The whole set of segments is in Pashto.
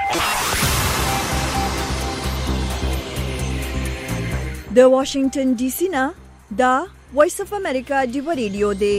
د واشنگټن ډي سي نه دا وایس اف امریکا ډیو ریډیو دی.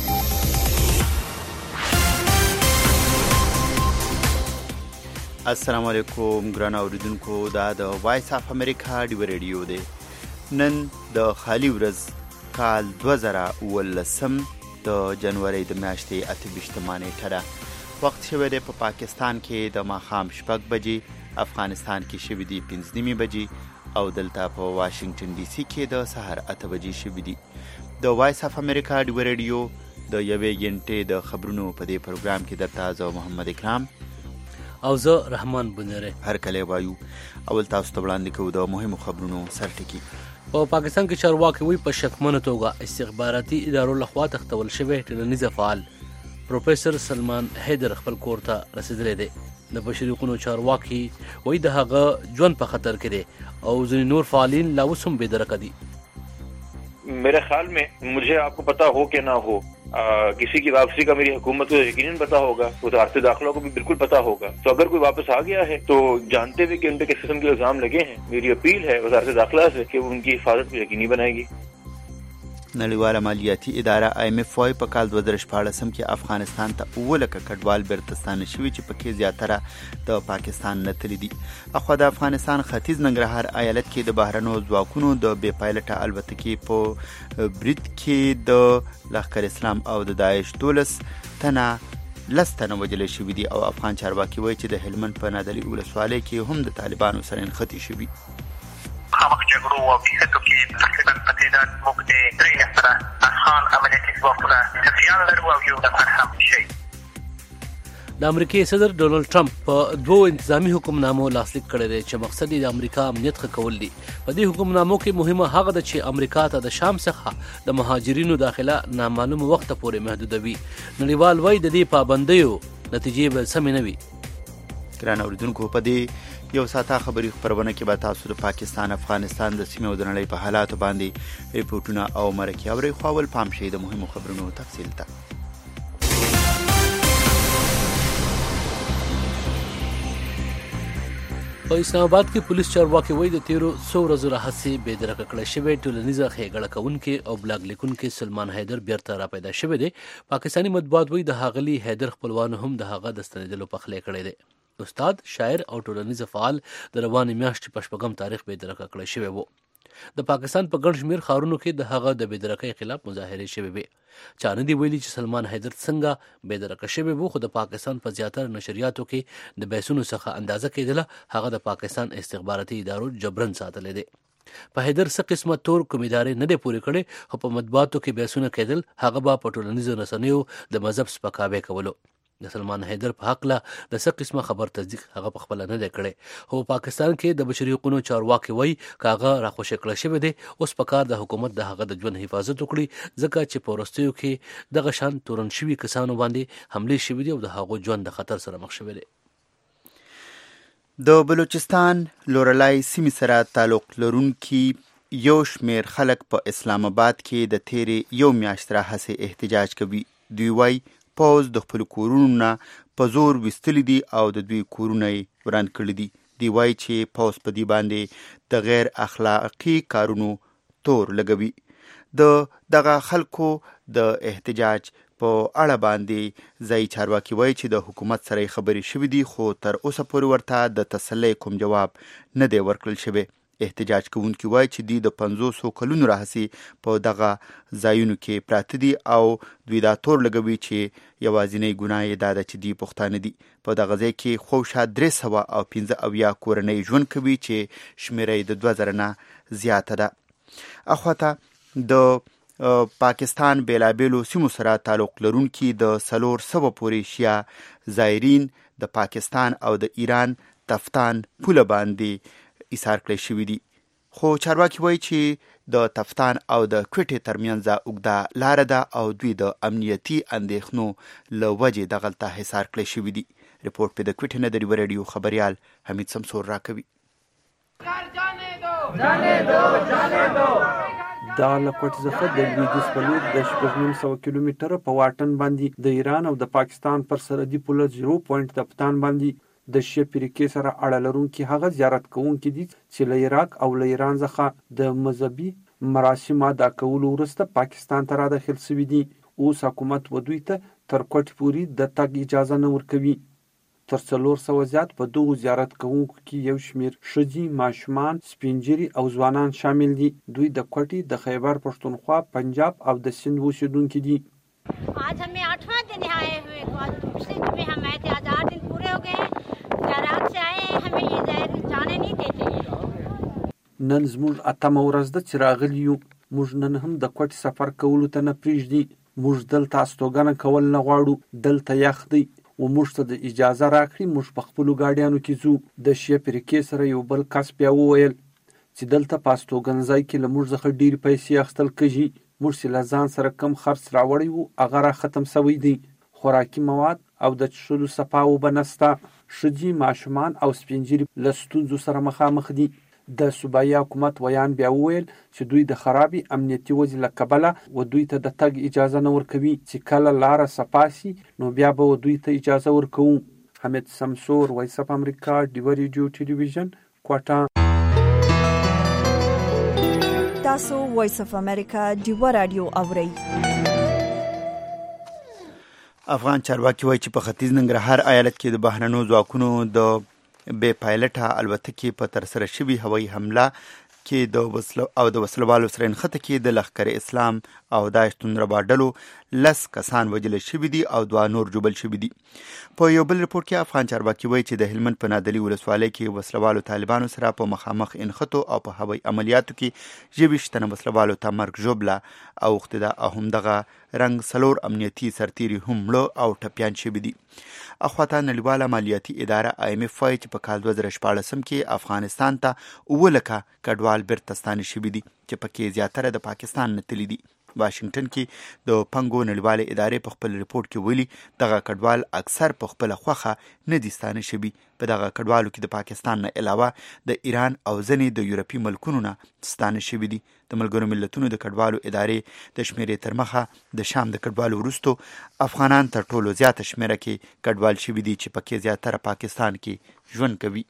السلام علیکم ګران اوریدونکو، دا د وایس اف امریکا ډیو ریډیو دی. نن د خالی ورځ کال 2019 د جنوري د میاشتې 28 نیټه ده. وخت شوی دی په پاکستان کې د ماښام 6 بجې، افغانستان کې شوی دی 5 بجې او دلته په واشنگټن ډي سي کې د سحر 8 بجې شوی دی. د وایس اف امریکا ډیو ریډیو د یوې غنټې د خبرونو په دې پروګرام کې درته زه محمد اکرام او زه رحمان بنره هر کله وایو. اول تاسو ته وړاندې کوو د مهمو خبرونو سرټکی. په پاکستان کې چارواکي وی په شکمنه توګه استخباراتي ادارو لخوا تختول شوی ټولنیز فعال پروفیسور سلمان حیدر خپل کور ته رسیدلی دی. د بشري حقوقو چارواکي وی د هغه ژوند په خطر کې دی او ځینې نور فعالین لا اوس هم بې درکه دي. मेरे ख्याल में मुझे आपको पता हो कि ना हो किसी की वापसी का मेरी हुकूमत को यकीनन पता होगा, वजारत दाखिला को भी बिल्कुल पता होगा. तो अगर कोई वापस आ गया है तो जानते हुए कि उन पे किस किस्म के इल्जाम लगे हैं, मेरी अपील है वजारत दाखिला से कि उनकी हिफाजत को यकीनी बनाएगी. نړیواله مالیاتي اداره IMF وايي په کال 2014 کې افغانستان ته 9 لکه کډوال بیرته ستانه شوي چې پکې زیاتره د پاکستان نه تللي دي. اخوا د افغانستان ختیځ ننګرهار ایالت کې د بهرنیو ځواکونو د بې پایلټه الوتکې په برید کې د لښکر اسلام او د داعش 12 تنه وژل شوي دي او افغان چارواکي وایي چې د هلمند په نادري ولسوالۍ کې هم د طالبانو سره نښتې شوي. خامخ جګړو او کیسو کې تقریبا په تعداد موږ د 3 سره افغان عملیاتي ځواکونه تفیان لرو او یو د فرهم شي. د امریکای صدر ډونالد ټرمپ په 2 انتظامی حکمنامو لاسلیک کړی دی چې مقصد یې د امریکا امنیت ښه کول دي. په دې حکمنامو کې مهمه هغه ده چې امریکا ته د شام څخه د مهاجرینو داخله نامعلوم وخت پورې محدودوي. نړیوال وایي د دې پابندیو نتیجې به سمې نه وي. ګران اوریدونکو، په دې یو ساعته خبري خبرونه کې به تاسو د پاکستان، افغانستان د سیمې او د نړۍ په حالاتو باندې ریپورتونه او مرکې اورئ. خو اول پام شئ د مهمو خبرونو تفصیل ته. په اسلام آباد کې پولیس چارواکي وایي د تیرو 100 ورځو راهیسې بې درکه کړی شوی ټولنیزه ښېګړه کوونکی او بلاګ لیکونکی سلمان حیدر بیرته راپیدا شوی دی. پاکستاني مطبوعات وایي د ښاغلي حیدر خپلوانو هم د هغه د ستنېدلو پخلی کړی دی. استاد، شاعر او ټولنیز فعال د روانې میاشتې په 8 تاریخ بې درکه کړی شوی و. د پاکستان په ګڼ شمېر ښارونو کې د هغه د بې درکۍ خلاف مظاهرې شوې وې. چا نه دي ویلي چې سلمان حیدر څنګه بې درکه شوی و، خو د پاکستان په زیاتره نشریاتو کې د بحثونو څخه اندازه کېدله هغه د پاکستان استخباراتي ادارو جبرن ساتلی دی. په حیدر څه قسمه تور کوم ادارې نه دی پورې کړی، خو په مطبوعاتو کې بحثونه کېدل هغه به په ټولنیزو رسنیو د مذهب سپکاوی کولو. د سلمان حیدر په حق له د څه قسمه خبر تصدیق هغه په خپله نه دی کړی. خو په پاکستان کې د بشري حقوقو چارواکي وایي که هغه راخوشي کړی شوی دی، اوس په کار د حکومت د هغه د ژوند حفاظت وکړي، ځکه چې په وروستیو کې دغه شان تورن شوي کسانو باندې حملې شوي دي او د هغو ژوند د خطر سره مخ شوی دی. د بلوچستان لورلای سیمې سره تعلق لرونکي یو شمېر خلک په اسلام آباد کې د تیرې یو میاشت راهیسې احتجاج کوي. دوی وایي پوځ د خپل کورونو نه په زور ویستلی دي او د دوی کورونه یې وران کړي دي. دوی وایي چې پوځ په دې باندې د غیر اخلاقي کارونو تور لګوي. د دغه خلکو د احتجاج په اړه باندې ځایي چارواکي وایي چې د حکومت سره خبرې شوې دي، خو تر اوسه پورې ورته د تسلی کوم جواب نه دی ورکړل شوی. احتجاج کوونکي وایي چې دوی د 500 کلونو راهیسې په دغه ځایونو کې پراته دي او دوی دا تور لګوي چې یوازینی ګناه یې دا ده چې دوی پښتانه دي. په دغه ځای کې خوشا 315 کورنۍ ژوند کوي چې شمېره یې د 2000 نه زیاته ده. اخواته د پاکستان بیلابیلو سیمو سره تعلق لرونکي د 400 پورې شیعه زایرین د پاکستان او د ایران تفتان پوله باندې ایثار کړی شوي دي. خو چارواکي وایي چې د تفتان او د کوټې ترمنځ اوږده لاره ده او دوی د امنیتي اندېښنو له وجې دغلته حصار کړی شوي دي. رپورټ په د کوټې نه د ریو ریډیو خبریال حمید سمسور راکوي. دا له کوټې څخه د لویدیځ په لور د 900 کیلومتره په واټن باندې د ایران او د پاکستان پر سرحدي پوله 0 پوینټ تفتان باندې د شیعه فرقې سره اړه لرونکي هغه زیارت کوونکي دي چې له عراق او له ایران څخه د مذهبي مراسمو ادا کولو وروسته پاکستان ته را داخل شوي دي. اوس حکومت و دوی ته تر کوټې پورې د تګ اجازه نه ورکوي. تر 400 زیات په دغو زیارت کوونکو کې یو شمېر ښځې، ماشومان، سپینږیري او ځوانان شامل دي. دوی د کوټې، د خیبر پښتونخوا، پنجاب او د سند اوسیدونکي دي. आज हमें 8वां दिन आए हुए, पिछले जुम्मे हम आए थे, आज 8 दिन पूरे हो गए हैं. इराक से आए हैं, हमें ये जाने नहीं देते हैं. نن زموږ 8مه ورځ ده چې راغلي یو. موږ نن هم د کوټې سفر کولو ته نه پرېږدي. موږ دلته استوګنه کول نه غواړو. دلته یخ دی و موږ ته د اجازه راکړي موږ په خپلو ګاډیانو کې ځو. د شیعه فرقې سره یو بل کس بیا وویل چې دلته په استوګنځای کې له موږ څخه ډېرې پیسې اخیستل کېږي. موږ چې له ځان سره کم خرڅ راوړی وو هغه را ختم سوی دی. خوراکي مواد او د څښلو صفا اوبه نشته. ښځې، ماشومان او سپینږیري له ستونزو سره مخامخ دي. د صوبایي حکومت ویان بیا وویل چې دوی د خرابې امنیتي وضع له کبله و دوی ته د تګ اجازه نه ورکوي، چې کله لاره صفا سي نو بیا به دوی ته اجازه ورکوو. حمید سمسور، وایس اف امریکا، ډیوه ریډیو ټلویزیون، کوټه. تاسو وایس اف امریکا ډیوه رادیو اورئ. افغان چارواکي وایي چې په ختیځ ننګرهار ایالت کې د بهرنیو ځواکونو د بې پایلټه الوتکې په ترسره شوي هوایي حمله کې د وسلوالو سره نښته کې د لښکر اسلام او داعش توندربا ډلو 10 کسان وژل شوي دي او 2 نور ژوبل شوي دي. په یو بل رپورټ کې افغان چارواکي وایي چې د هلمند په نادلي ولسوالۍ کې وسلوالو طالبانو سره په مخامخ انښتو او په هوایي عملیاتو کې 24 تنه وسلوالو ته مرګ ژوبله اوښتې ده او همدغه رنګ 4 امنیتي سرتیري هم مړه او ټپیان شوي دي. اخواته نړیواله مالیاتي اداره IMF وایي چې په کال 2014 کې افغانستان ته 9 لکه کډوال بیرته ستانه شوي دي چې پکې زیاتره د پاکستان نه تللي دي. واشنگټن کې د پنګو نړیوالې ادارې په خپل رپورټ کې ویلي دغه کډوال اکثر په خپله خوښه نه دي ستانه شوي. په دغه کډوالو کې د پاکستان نه علاوه د ایران او ځینې د یورپي ملکونو نه ستانه شوي دي. د ملګرو ملتونو د کډوالو ادارې د شمیرې تر مخه د شام د کډوالو وروستو افغانان تر ټولو زیاته شمیره کې کډوال شوي دي چې پکې زیاتره پاکستان کې ژوند کوي.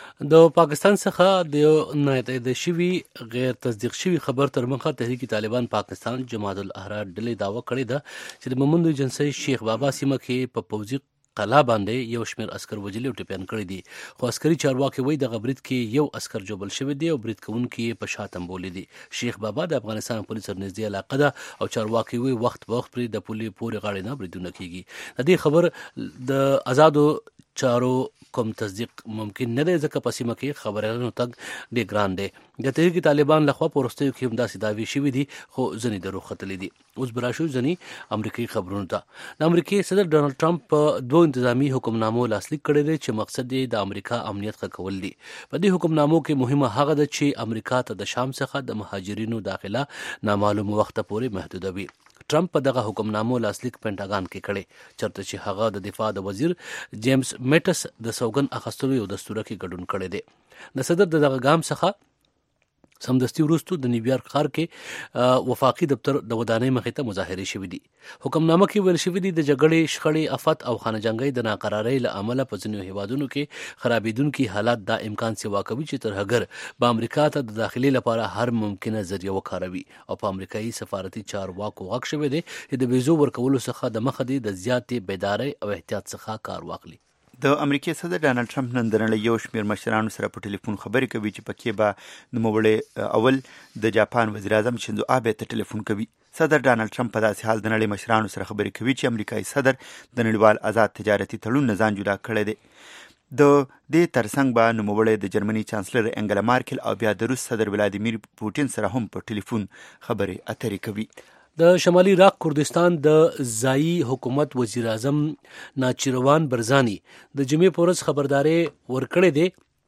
د پاکستان څخه د ناتایید شوي غیر تصدیق شوي خبر تر مخه تحریک طالبان پاکستان جماعت الاحرار ډلې دعوه کړې ده چې د مومند جنسي شیخ بابا سیمه کې په پوځي قلا باندې یو شمېر عسکر وژلي او ټپیان کړي دي. خو عسکري چارواکي وایي دغه برید کې یو عسکر ژوبل شوی دی او برید کوونکي یې په شا تنبولي دي. شیخ بابا د افغانستان پولیس سره نږدې علاقه ده او چارواکي وایي وخت په وخت پرې د پولي پورې غاړې نه بریدونه کیږي. د دې خبر د آزادو چارو کوم تصدیق ممکن نه دی ځکه په سیمه کې خبرانو تګ ډېر ګران دی. د تحریک طالبان لخوا په وروستیو کې هم داسې دعوې شوي دي خو ځینې دروغ ختلي دي. اوس به راشو ځینې امریکایي خبرونو ته. د امریکې صدر ډانلډ ټرمپ په 2 انتظامي حکمنامو لاسلیک کړی دی چې مقصد یې د امریکا امنیت ښه کول دي. په دې حکمنامو کې مهمه هغه ده چې امریکا ته د شام څخه د مهاجرینو داخله نامعلوم وخت پورې محدودوي. ټرمپ په دغه حکمنامو لاسلیک پینټاګان کې کړي چرته چې هغه د دفاع د وزیر جیمز میټس د سوګن اخیستلو یو دستور کې ګډون کړی دی. د صدر دغه ګام څخه سمدستي وروسته د نیویارک ښار کې وفاقي دفتر د ودانۍ مخې ته مظاهرې شوې دي. حکمنامه کې ویل شوي دي د جګړې، شخړې، افت او خانه جنګۍ د ناقرارۍ له امله په ځینو هیوادونو کې خرابېدونکي حالات دا امکان سیوا کوي چې ترهګر به امریکا ته د داخلي لپاره هر ممکنه ذریعه وکاروي او په امریکایي سفارتي چارواکو غږ شوی دی چې د ویزو ورکولو څخه د مخه دی د زیاتې بیدارۍ او احتیاط څخه کار واخلي. د امریکای صدر ډانلډ ټرمپ نن د نړۍ یو شمېر مشرانو سره په ټلیفون خبرې کوي چې پکې به نوموړی اول د جاپان وزیر اعظم شینزو آبه ته ټلیفون کوي. صدر ډانلډ ټرمپ په داسې حال د نړۍ مشرانو سره خبرې کوي چې امریکایي صدر د نړیوال آزاد تجارتي تړون نه ځان جدا کړی دی. د دې ترڅنګ به نوموړی د جرمني چانسلر انګلا مارکل او بیا د روس صدر ولادیمیر پوټین سره هم په ټلیفون خبرې اترې کوي. د شمالي عراق کردستان د ځایي حکومت وزیر اعظم ناچیروان برزانی د جمعې په ورځ خبرداری ورکړې ده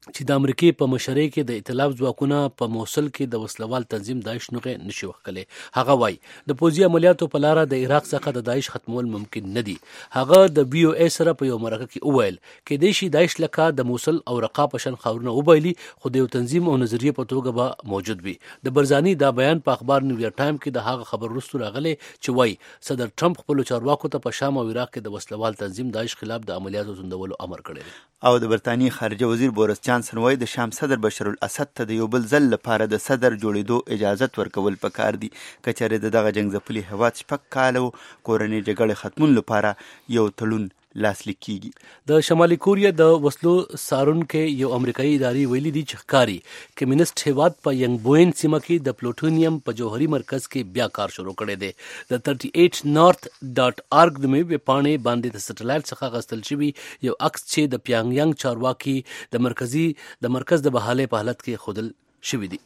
چې د امریکای په مشرۍ کې د ائتلاف ځواکونه په موصل کې د وسلوال تنظیم داعش نوغې نشي وکړي. هغه وایي د پوځي عملیاتو په لار د عراق څخه د داعش ختمول ممکن نه دي. هغه د بي او ای سره په یو مرکه کې وویل کې د شي داعش لکه د موصل او رقه په شان خاورونه وبایلي خو د یو تنظیم او نظریه په توګه به موجود وي. د برزاني دا بیان په اخبار نیویارک ټایم کې د هغه خبر وروسته راغلی چې وایي صدر ټرمپ خپل چارواکو ته په شام او عراق کې د وسلوال تنظیم داعش خلاف د عملیاتو ځندولو امر کړی دی. او د برتانیې خارجه وزیر بورس جانسن وایي د شام صدر بشر الاسد ته د یو بل ځل لپاره د صدر جوړېدو اجازت ورکول پکار دي که چېرې د دغه جنګ ځپلي هېواد 6 کاله کورنۍ جګړې ختمون لپاره یو تړون لاسلیک کیږي. د شمالي کوریا د وسلو سارونکو یو امریکایي ادارې ویلي دي چې ښکاري کمیونست هیواد په ینګ بوین سیمه کې د پلوټونیم په جوهري مرکز کې بیا کار شروع کړی دی. د 38north.org د ویب پاڼې باندې د سټلایټ څخه غستل شوی یو عکس چې د پیانګ یانګ چارواکي د مرکز د بحالې په حالت کې خودل شوی دی.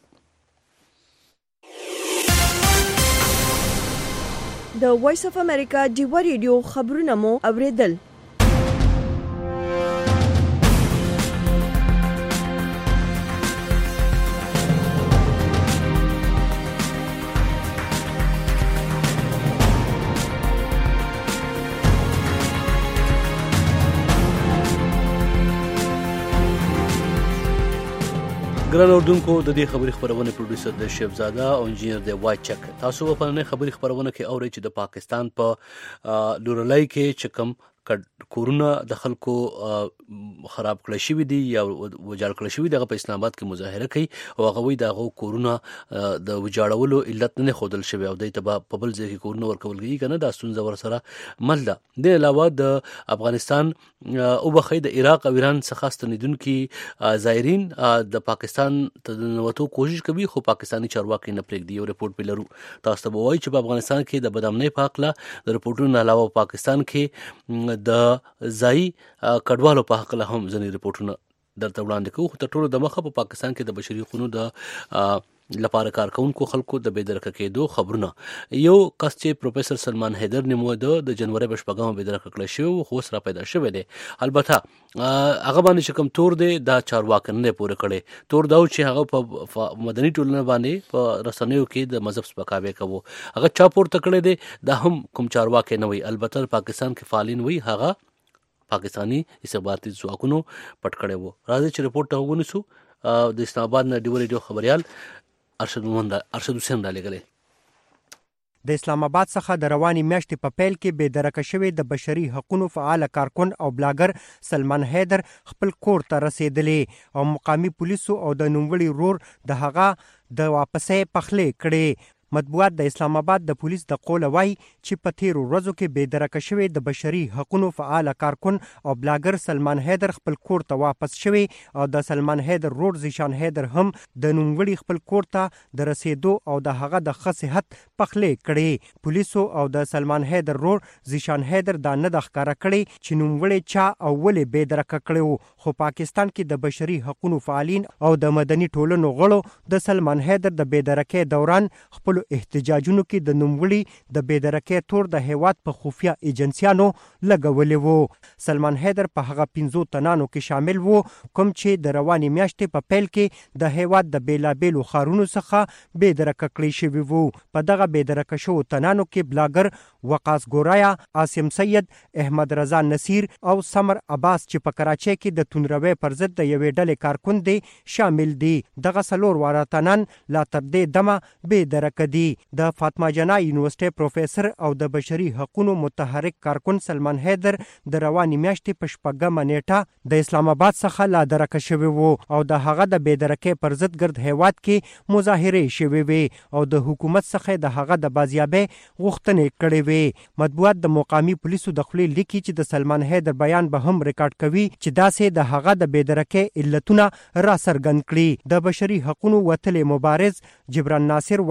د وایس اف امریکا ډیوا ریډیو خبرونه مو اوریدل. ګران اردوونکو د دې خبري خبرونه پروډوسر د شیفزاده او انجینر د وای چک. تاسو په نن خبري خبرونه کې اورئ چې د پاکستان په لورلای کې چکم کورونه د خلکو خراب کړی شوی دي یا وجاړ کړی شوی دغه په اسلام آباد کې مظاهره کوي او هغه وی دغه کورونه د وجاړولو علت نه خودل شوی او د تبا په بل ځای کې کورونه ورکول کیږي کنه د ستونزه ور سره مل ده. د علاوه د افغانستان او بخې د عراق او ایران څخه ستنیدونکو زایرین د پاکستان ته نوټو کوشش کوي خو پاکستانی چارواکي نه پرېږدي. یو رپورت پیلرو تاسو ته وایي چې په افغانستان کې د بدامنۍ په حق له د رپورټونو علاوه پاکستان کې د ځای کډوالو په حق له هم ځینې رپورټونه درته وړاندې کوو. خو تر ټولو د مخه په پاکستان کې د بشري حقوقو د لپاره کارکونکو خلکو د بېدرکه کېدو خبرونه. یو کس چې پروفیسور سلمان حیدر نومېده د جنوري په 8 بېدرکه کړی شوی خو اوس را پیدا شوی دی. البته هغه باندې چې کوم تور دی دا چارواکي نه پوره کړي. تور دا چې هغه په مدني ټولنه باندې په رسنیو کې د مذهب سپکاوی کوي هغه چا پورته کړی دی دا هم کوم چارواکي نه وي. البته پاکستان کې فعالین وي هغه پاکستانی استخباراتي ځواکونو پټ کړی وو. راځي چې رپورټ ته وګورو. د اسلام آباد نه ډیو ریډیو خبريال ارشد حسین را لګلې. د اسلام آباد څخه د رواني میاشتې په پیل کې بې درکه شوی د بشري حقوقو فعال کارکون او بلاګر سلمان حیدر خپل کور ته رسیدلی او مقامی پولیسو او د نوموړي رور د هغه د واپسې پخلې کړي. مطبوعات د اسلام آباد د پولیس د قوله وایي چې په تیرو ورځو کې بې درکه شوی د بشري حقوقو فعال کارکون او بلاګر سلمان حیدر خپل کور ته واپس شوی او د سلمان حیدر رور زیشان حیدر هم د نوموړي خپل کور ته د رسیدو او د هغه د ښه صحت پخلې کړي. پولیسو او د سلمان حیدر رور زیشان حیدر دا نه د ښکاره کړي چې نوموړي چا او ولې بې درکه کړي. خو پاکستان کې د بشري حقوقو فعالین او د مدني ټولنو غړو د سلمان حیدر د بې درکې دوران خپل احتجاجونو کې د نوموړي د بې درکې تور د هیواد په خفیه ایجنسیانو لګولې وو. سلمان حیدر په هغه 15 تنانو کې شامل وو کوم چې د رواني میاشتې په پیل کې د هیواد د بیلابیلو ښارونو څخه بې درکه کړی شوي وو. په دغه بې درکه شوو تنانو کې بلاګر وقاص ګورایا، عاصم سید، احمد رضا نصیر او سمر عباس چې په کراچۍ کې د تونروي پر ضد د یوې ډلې کارکون دي شامل دي. دغه څلور واره تنان لا تر دې دمه بې درکه دي. د فاطمه جناح یونیورسيټي پروفیسور او د بشري حقوقو متحرک کارکون سلمان حیدر د رواني میاشتې په 8 نیټه د اسلام آباد څخه لا درکه شوی وو او د هغه د بې درکې پر ضد ګرد هیواد کې مظاهره شوی وي او د حکومت څخه د هغه د بازیابۍ غوښتنې کړې وي. مطبوعات د مقامی پولیسو د خپل لیکي چې د سلمان حیدر بیان به هم ریکارډ کوي چې داسې د هغه د بې درکې علتونه را څرګند کړي. د بشري حقوقو وتلې مبارز جبران ناصر وایس اف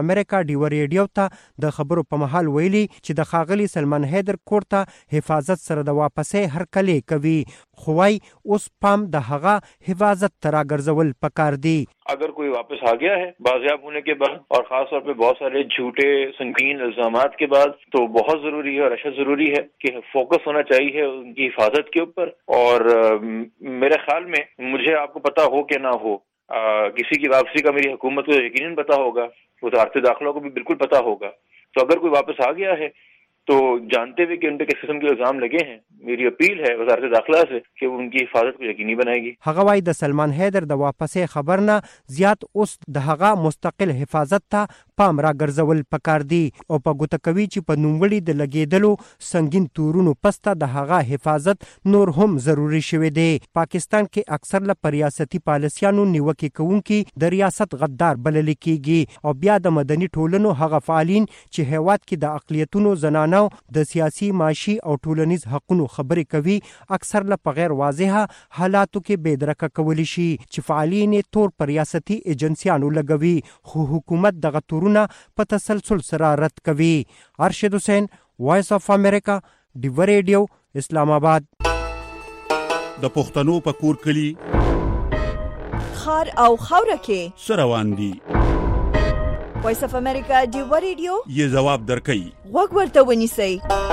امریکا ډیو ریډیو ته د خبرو په مهال ویلي چې د ښاغلي سلمان حیدر کور ته حفاظت سره د واپسۍ هرکلی کوي، خو وايي اوس پام د هغه حفاظت ته راګرځول پکار دی. अगर कोई वापस आ गया है बाजियाब होने के बाद और खास तौर पे बहुत सारे झूठे संगीन इल्जामात के बाद, तो बहुत जरूरी है और अशद जरूरी है कि फोकस होना चाहिए उनकी हिफाजत के ऊपर. और मेरे ख्याल में, मुझे आपको पता हो कि ना हो, किसी की वापसी का मेरी हुकूमत को यकीनन पता होगा, वज़ारत दाखिला को भी बिल्कुल पता होगा. तो अगर कोई वापस आ गया है तो जानते हुए कि उन पे किस किस्म के इल्जाम लगे हैं, मेरी अपील है वज़ारत दाखिला से कि उनकी हिफाजत को यकीनी बनाएगी. هغه وايي د سلمان حیدر د واپسۍ خبر نه زیات اوس د هغه مستقل حفاظت ته پام راګرځول پکار دی او په ګوته کوي چې په نوموړي د لګېدلو سنگین تورونو پسته د هغه حفاظت نور هم ضروری شوی دی. پاکستان کې اکثر له ریاستي پالیسیانو نیوکې کوونکي د ریاست غدار بلل کیږي او بیا د مدني ټولنو هغه فعالین چې هیواد کې د اقلیتونو زنانو د سیاسي، معاشي او ټولنیز حقونو خبرې کوي اکثر له غیر واضحه حالاتو کې بېدرکه کولی شي چې فعالین تور پر ریاستي ایجنسیانو لګوي، خو حکومت دغه تورونه په تسلسل سره رد کوي. ارشد حسین، وایس اف امریکا، ډیو ریډیو، اسلام آباد. د پښتنو په کور کلی خار او خوره کې سروان دي. وایس اف امریکا ډیو ریډیو یې جواب درکړي. وګ ورته ونیسئ.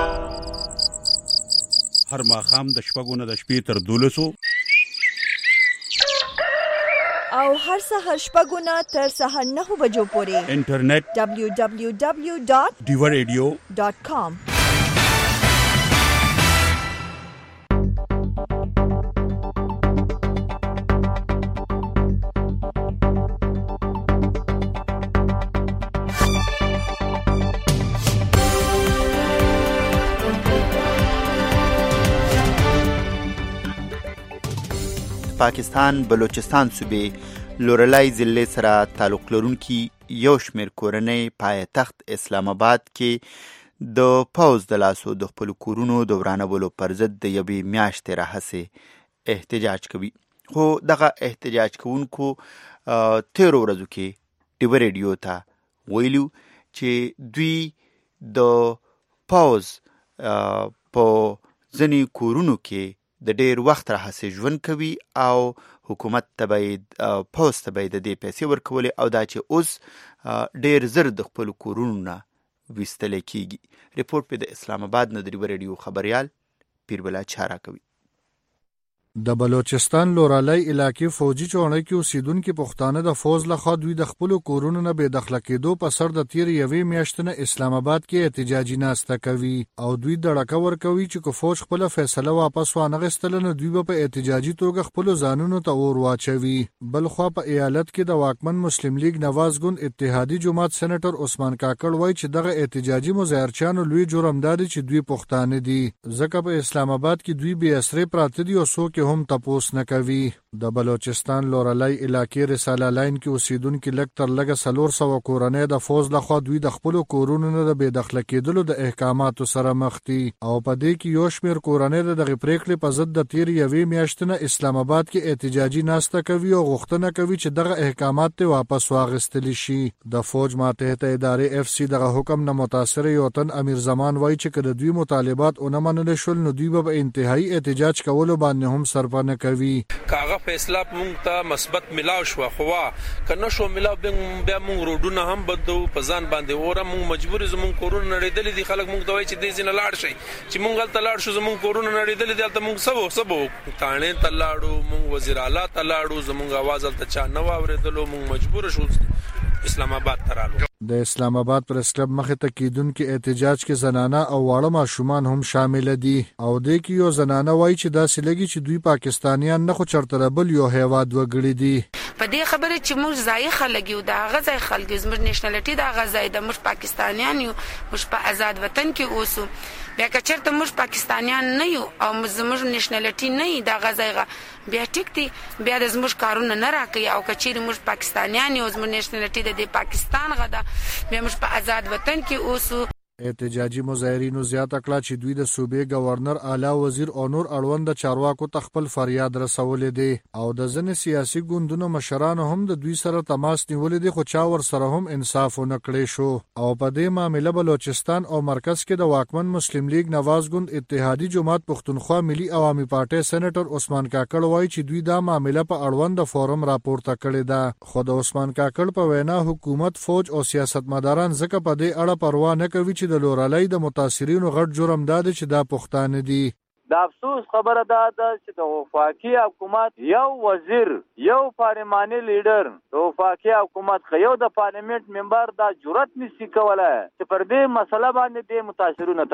هر ماښام د شپږو نه د شپې تر 12 او هر سهار شپږو نه تر سهار 9 بجو پورې انټرنیټ www.diwaradio.com. پاکستان بلوچستان صوبې لورلای ضلع سره تعلق لرونکي یو شمېر کورنۍ پایتخت اسلام آباد کې د پوځ د لاسو د خپلو کورونو د ورانولو پر ضد د یوې میاشتې راهیسې احتجاج کوي. خو دغه احتجاج کوونکو تیرو ورځو کې ډیو ریډیو ته ویلو چې دوی د پوځ په ځینې کورونو کې د ډیر وخت راهیسې ژوند کوي او حکومت ته باید پوځ ته باید د دې پیسې ورکولې او دا چې اوس ډیر زر د خپلو کورونو نه ویستلی کیږي. ریپورټ په د اسلام آباد نه د ډیو ریډیو خبریال پیربلا چارا کوي. د بلوچستان لورالای علاقې فوجي چوڼۍ کې اوسیدونکي پښتانه د فوج لخوا دوی د خپلو کورونو نه بې دخله کېدو په سر د تیر یوې میاشتې نه اسلام آباد کې احتجاجي ناسته کوي او دوی دړکه ورکوي چې که فوج خپله فیصله واپس وانغېستله نو دوی به په احتجاجي توګه خپلو ځانونو ته اور واچوي. بل خوا په ایالت کې د واکمن مسلم لیگ نواز ګوند اتحادي جماعت سېنیټر عثمان کاکړ وایي چې دغه احتجاجي مظاهرچیانو لوی جرم دا دی چې دوی پښتانه دي، ځکه په اسلام آباد کې دوی بې اسرې پراته دي او څوک هم تپوس نه کوي. د بلوچستان لورلای علاقې رساله لاین کې اوسیدونکي لږ تر لږه 400 کورنۍ د فوج لخوا دوی د خپلو کورونو نه د بې دخله کېدلو د احکاماتو سره مخ دي او په دې کې یو شمېر کورنۍ د دغې پرېکړې په ضد د تیر یوې میاشتې نه اسلام آباد کې احتجاجي ناسته کوي او غوښتنه کوي چې دغه احکامات ته واپس واخیستلی شي. د فوج ماتحته ادارې اف سی دغه حکم نه متاثر یو تن امیر زمان وایي چې که د دوی مطالبات ونه منل شول نو دوی به انتهایی احتجاج کولو باندې هم سرپنه کوي. کاغه فیصله مونږ ته مثبت ملاو شو خو کنه شو ملاو بیا مونږ روډونه هم بدو په ځان باندې اوره مونږ مجبور زمون کورونه نړیدل دي. خلک مونږ ته وایي چې دې ځنه لاړ شي چې مونږ هلته لاړ شو زمون کورونه نړیدل دي. هلته مونږ سبو تانې ته لاړو، مونږ وزیر اعلی ته لاړو، زمونږ आवाज هلته چا نه واورېدلو، مونږ مجبور شو اسلام آباد ته رالو. د اسلام آباد پریس کلب مخې ته کیدونکي احتجاج کې زنانه او واړه ماشومان هم شامل دي او د کې یو زنانه وایي چې داسې لګي چې دوی پاکستانیان نه خو چرته بل یو هیواد وګړي دي. په دې خبره چې موږ ځای خلک یو د هغه ځای خلک زموږ نېشنلټي د هغه ځای د موږ پاکستانیان یو، موږ په آزاد وطن کې اوسو. بیا که چېرته موږ پاکستانیان نه یو او زموږ نېشنلټي نه یي د هغه ځای بیا ټیک دي، بیا د زموږ کارونه نه راکوي. او که چېرې موږ پاکستانیان یو زموږ نېشنلټي د دې پاکستان غدا بیا موږ په آزاد وطن کې اوسو. احتجاجي مظاهرینو زیاته کړه چې دوی د صوبې گورنر اعلی وزیر او نور اړوند چارواکو ته خپل فریاد رسولې دي او د ځینې سیاسي ګوندونو مشرانو هم د دوی سره تماس نیولې دي خو چا ور سره هم انصاف ونه کړی شو او په دې معاملې بلوچستان او مرکز کې د واکمن مسلم لیگ نواز ګوند اتحادی جماعت پښتونخوا ملي عوامي پارټي سېنیټر عثمان کاکړ وایي چې دوی دا معاملې په اړوند فورم راپورته کړې ده خو د عثمان کاکړ په وینا حکومت فوج او سیاستمداران ځکه په دې اړه پروا نه کوي د لورالۍ د متاثرینو غټ جرم دا دی چې دا پښتانه دي د افسوس خبره دا ده چې د وفاقي حکومت یو وزیر یو پارلماني لیډر د وفاقي حکومت یو د پارلیمنت ممبر دا جرأت نشي کولای چې پر دې مسله باندې د متاثرینو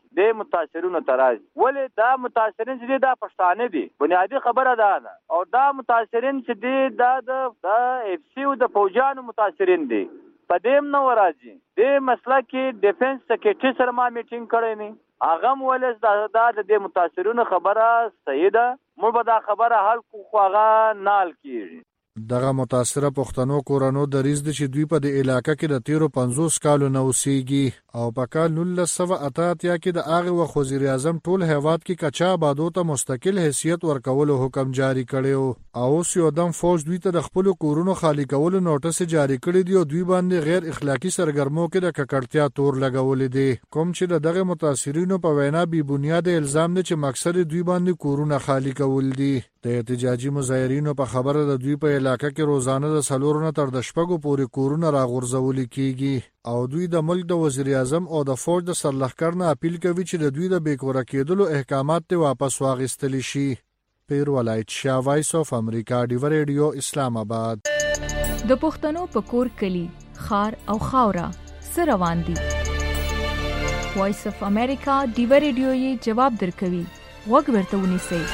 تراز ولې دا متاثرین چې دا پښتانه دي بنیادی خبره ده او دا متاثرین چې دا د اف سی او د فوجانو متاثرین دي په دې نو راځي د مسله کې ډیفنس سیکریټری سره ما میټینګ کړی نه هغه ولې دا د متاثرینو خبره صحیح ده موږ به دا خبره حل خو هغه نال کیږي دغه متاثره پښتنو کورانو د ریز د چې دوی په د علاقې کې د 1350 کالو نو اوسېږي او په کال 1988 کې د هغه وخت وزیر اعظم ټول هیواد کې کچا آبادو ته مستقل حیثیت ورکولو حکم جاری کړو او اوس یو دم فوج دوی ته د خپل کورونو خالی کولو نوټس جاری کړی دی او دوی باندې غیر اخلاقی سرګرمو کې د ککړتیا تور لګولې دي کوم چې دغه متاثرینو په وینا بی بنیاد الزام دی چې مقصد دوی باندې کورونه خالی کول دي د احتجاجي مظاهرینو په خبره د دوی په علاقې کې روزانه د سلورونه تر د شپږو پورې کورونه راغورځول کیږي او دوی د ملک د وزیر اعظم او د فوج د سرلښکر نه اپیل کوي چې د دوی د بیکوره کېدلو احکامات ته واپس واغستل شي پیر ولایت شاه وایس اف امریکا ډیو ریډیو اسلام آباد د پښتنو په کور کلی خار او خاورا سره روان دي وایس اف امریکا ډیو ریډیو یې جواب درکوي وګ ورته ونیسئ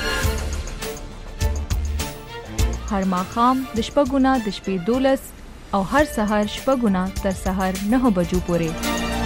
هر ماښام د شپږونه د شپې 12 او هر سهار شپږونه تر سهار 9 بجو پورې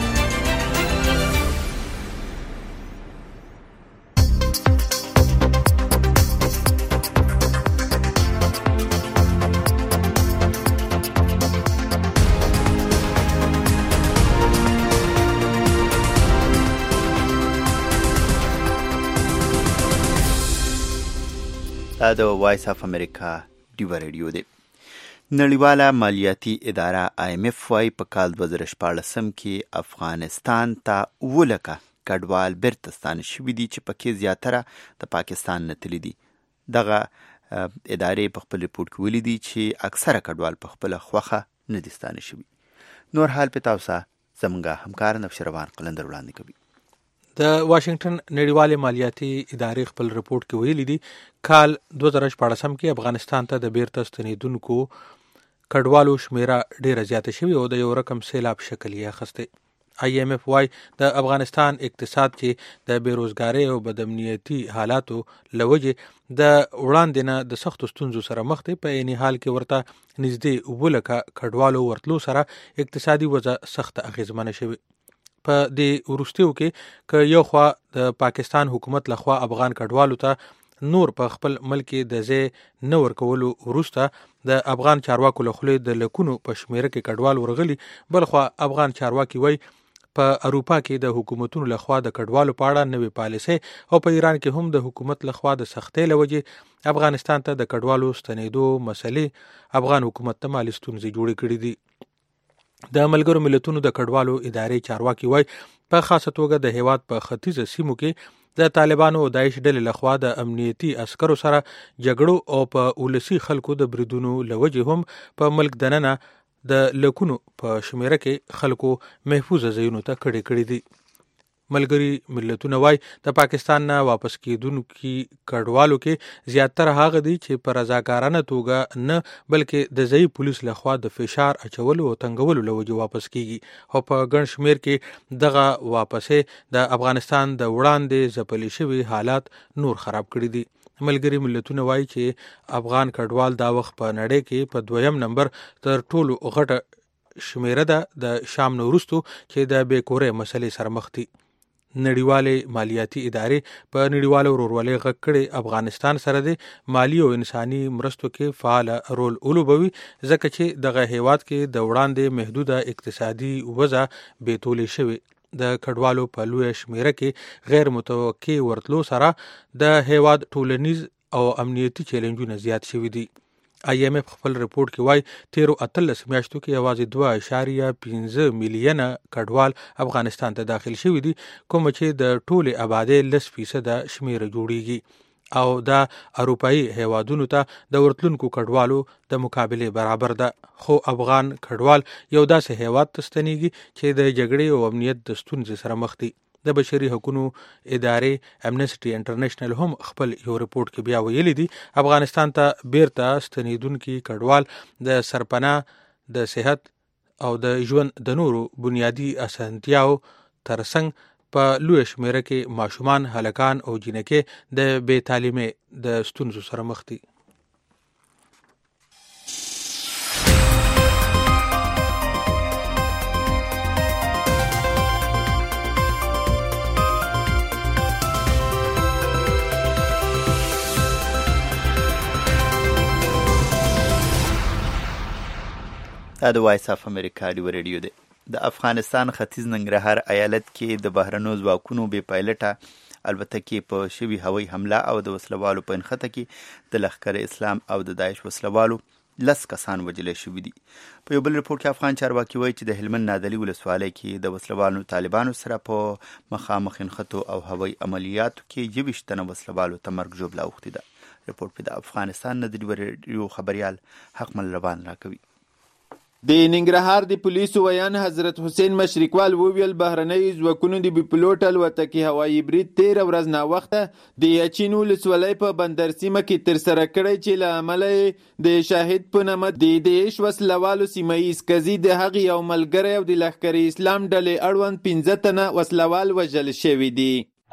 د وایس اف امریکا ډیو ریډیو دی نړیواله مالیاتي اداره IMF وايي په کال 2014 کې افغانستان ته 10 کډوال بیرته ستانه شوي دي چې پکې زیاتره د پاکستان نه تللي دي دغه ادارې په خپل ریپورت کې ویلي دي چې اکثره کډوال په خپل خوښه نه دي ستانه شوي نور حال په تاسو زموږ همکار نبشروان قلندر وړاندې کوي د واشنگټن نړیوالې مالیاتي ادارې خپل رپورت کې ویلي دي کال 2014 کې افغانستان ته د بیرته ستنېدونکو کډوالو شمیره ډیره زیاته شوې او د یو رقم سیلاب شکل یې اخیستی IMF وايي د افغانستان اقتصاد چې د بیروزګارۍ او بد امنیتي حالاتو لوجه د وړاندې نه د سختو ستونزو سره مخ دی په عین حال کې ورته نږدې 10 کډوالو ورتلو سره اقتصادي وضع سخت اغیزمنه شوې په دې ورستیو کې ک یو خوا د پاکستان حکومت لخوا افغان کډوالو ته نور په خپل ملک د ځای نور کولو ورسته د افغان چارواکو لخوا د لکونو په شمیره کې کډوال ورغلي بل خو افغان چارواکي وای په اروپا کې د حکومتونو لخوا د کډوالو په اړه نوې پالیسي او په ایران کې هم د حکومت لخوا د سختۍ لوجه افغانستان ته د کډوالو ستنېدو مسلې افغان حکومت ته مالي ستونزې جوړې کړې دي د ملګرو ملتونو د کډوالو ادارې چارواکي وای په خاصه توګه د هیواد په ختیځ سیمو کې د طالبانو او داعش ډلې لخوا د امنیتي عسکرو سره جګړو او په ولسی خلکو د بریدونو لوجه هم په ملک دننه د لکونو په شمیره کې خلکو محفوظ ځایونو ته کړي دي ملګری ملتونه وای د پاکستان نه واپس کیدونکو کډوالو کې زیاتره هغه دي چې په رضاکارانه توګه نه بلکې د ځای پولیس لخوا د فشار اچولو او تنګولو لوجه واپس کیږي او په ګڼ شمیر کې دغه واپسې د افغانستان د وړاندې ځپلي شوي حالات نور خراب کړي دي ملګری ملتونه وای چې افغان کډوال دا وخت په نړۍ کې په 2م نمبر تر ټولو غټه شمیره ده د شام نه وروسته چې د بیکورې مسلې سره مخ دي نړیوالې مالیاتي ادارې په نړیواله ورورولۍ غږ کړي افغانستان سره د مالی او انساني مرستو کې فعال رول ولوبوي ځکه چې دغه هیواد کې د وړاندې محدوده اقتصادي وضع بیتولې شوی د کډوالو په لوی شمیره کې غیر متوقع ورتلو سره د هیواد ټولنیز او امنیتي چیلنجونه زیات شوي دي. IMF خپل رپورټ کې وایي تیرو 18 میاشتو کې یوازې 2.5 میلیونه کډوال افغانستان ته داخل شوي دي، کوم چې د ټولې آبادۍ 10% شمیره جوړیږي او دا اروپایي هیوادونو ته د ورتلونکو کډوالو د مقابله برابر ده. خو افغان کډوال یو داسې هیواد ته ستنیږي چې د جګړې او امنیت د ستونزې سره مخ دي. د بشري حقوقو ادارې امنیسټي انټرنیشنل هم خپل یو رپورټ کې بیا ویلي دي افغانستان ته بیرته ستنیدونکي کډوال د سرپناه، د صحت او د ژوند د نورو بنیادی اسانتیاو ترڅنګ په لوی شمیره کې ماشومان، هلکان او جنکې د بې تعلیمۍ د ستونزو سره مخ دي. دا د وایس اف امریکا ډیو ریډیو دی. د افغانستان ختیځ ننګرهار ایالت کې د بهرنیو ځواکونو بې پایلټه البتکې په شوي هوایي حمله او د وسلوالو په نښته کې د لښکر اسلام او د داعش وسلوالو 10 کسان وژل شوي دي. په یو بل رپورټ کې افغان چارواکي وایي چې د هلمند نادعلي ولسوالۍ کې د وسلوالو طالبانو سره په مخامخ نښتو او هوایي عملیاتو کې 21 تنه وسلوالو ته مرګ ژوبله اوښتې ده. رپورټ په د افغانستان نه د ډیو ریډیو خبریال حقمل روان راکوي. د ننګرهار د پولیسو ویان حضرت حسین مشرقوال وویل بهرنۍ ځواکونو د بیپلوټ الوتکې هوایي برید 13 ورځ ناوخته د یاچین ولسوالۍ په بندر سیمه کې ترسره کړی چې له امله د شاهد په نامه د داعش وسلوالو سیمه ییز قضیې د هغې یو ملګری او د لښکر اسلام ډلې اړوند 15 تنه وسلوال وژل شوي دي.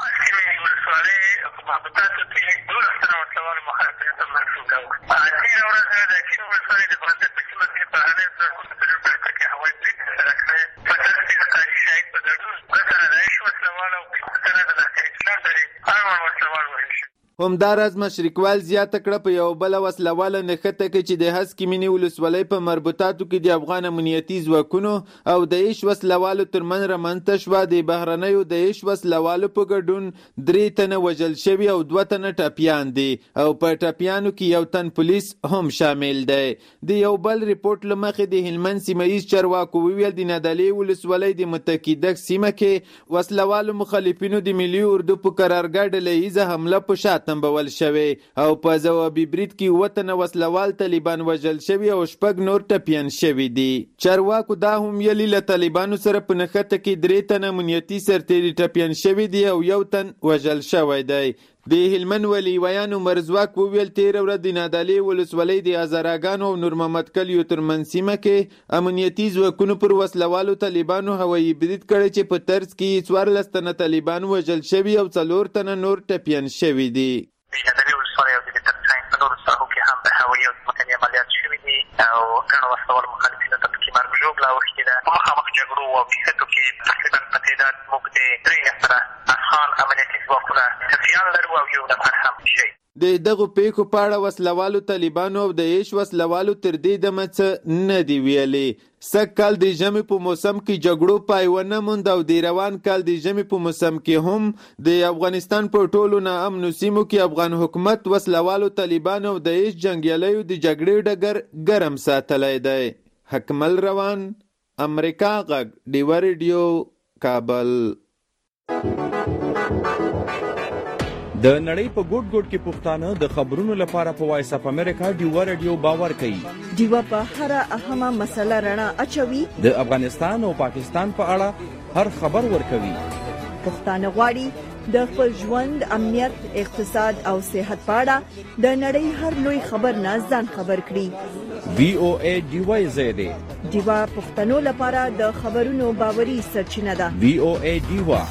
همداراز مشرقوال زیاته کړه په یو بل وسلواله نښته کې چې د هسکې مینې ولسوالۍ په مربوطاتو کې د افغان امنیتي ځواکونو او د داعش وسلوالو ترمنځ رامنځته شوه. د بهرنیو د داعش وسلوالو په ګډون 3 تنه وژل شوي او 2 تنه ټپیان دي او په ټپیانو کې یو تن پولیس هم شامل دی. د یو بل رپورټ له مخې د هلمند سیمه ییز چارواکو وویل د نادعلي ولسوالۍ د متکیدک سیمه کې وسلوالو مخالفینو د ملي اردو په قرارګاه ډله ییزه حمله په شا تنبول شوی او په ځوابي برید کې 7 تنه وسلوال طالبان وژل شوي او 6 نور ټپیان شوي دي. چارواکو دا هم ویلي له طالبانو سره په نښته کې 3 تنه امنیتي سرتیري ټپیان شوي دي او 1 تن وژل شوی دی. د هلمند ولی ویان عمر ځواک وویل 13 ورځ د نادعلي ولسوالۍ د هزاراګانو او نور محمد کلیو ترمنځ سیمه کې امنیتي ځواکونو پر وسلوالو طالبانو هوایي برید کړی چې په طرز کې 14 تنه طالبان وژل شوي او 4 تنه نور ټپیان شوي دي. د نادعلي ولسوالۍ او د ترڅنګ په نورو ساحو کې هم د هوایي او ځمکني عملیات شوي دي او ګڼو وسلوالو مخالفینو ته پکې مرګ ژوبله اوښتې ده. په مخامخ جګړو او کښتو کې تقریبا په تعداد موږ د 3 نفره افغان امنیتي ځواکونه ټپیان لرو او 1 نفر هم شهید. د دغو پیښو په اړه وسلوالو طالبانو او د داعش وسلوالو تر دې دمه څه نه دي ویلي. سږ کال د ژمي په موسم کې جګړو پای ونه موند او د روان کال د ژمي په موسم کې هم د افغانستان په ټولو ناامنو سیمو کې افغان حکومت وسلوالو طالبانو او د داعش جنګیالیو د جګړې ډګر ګرم ساتلی دی. حکمل روان، امریکا غږ، ډیو ریډیو، کابل. د نړۍ په ګوټ ګوټ کې پښتانه د خبرونو لپاره په وایس اف امریکا ډیو ریډیو باور کوي. ډیو په هر اهمه مسله رڼا اچوي. د افغانستان او پاکستان په اړه هر خبر ورکوي. پښتانه غواړي د خپل ژوند، امنیت، اقتصاد او صحت په اړه د نړۍ هر لوی خبر نه ځان خبر کړي. VOA ډیو زیاده ډیو پښتنو لپاره د خبرونو باوري سرچینه ده. VOA ډیو.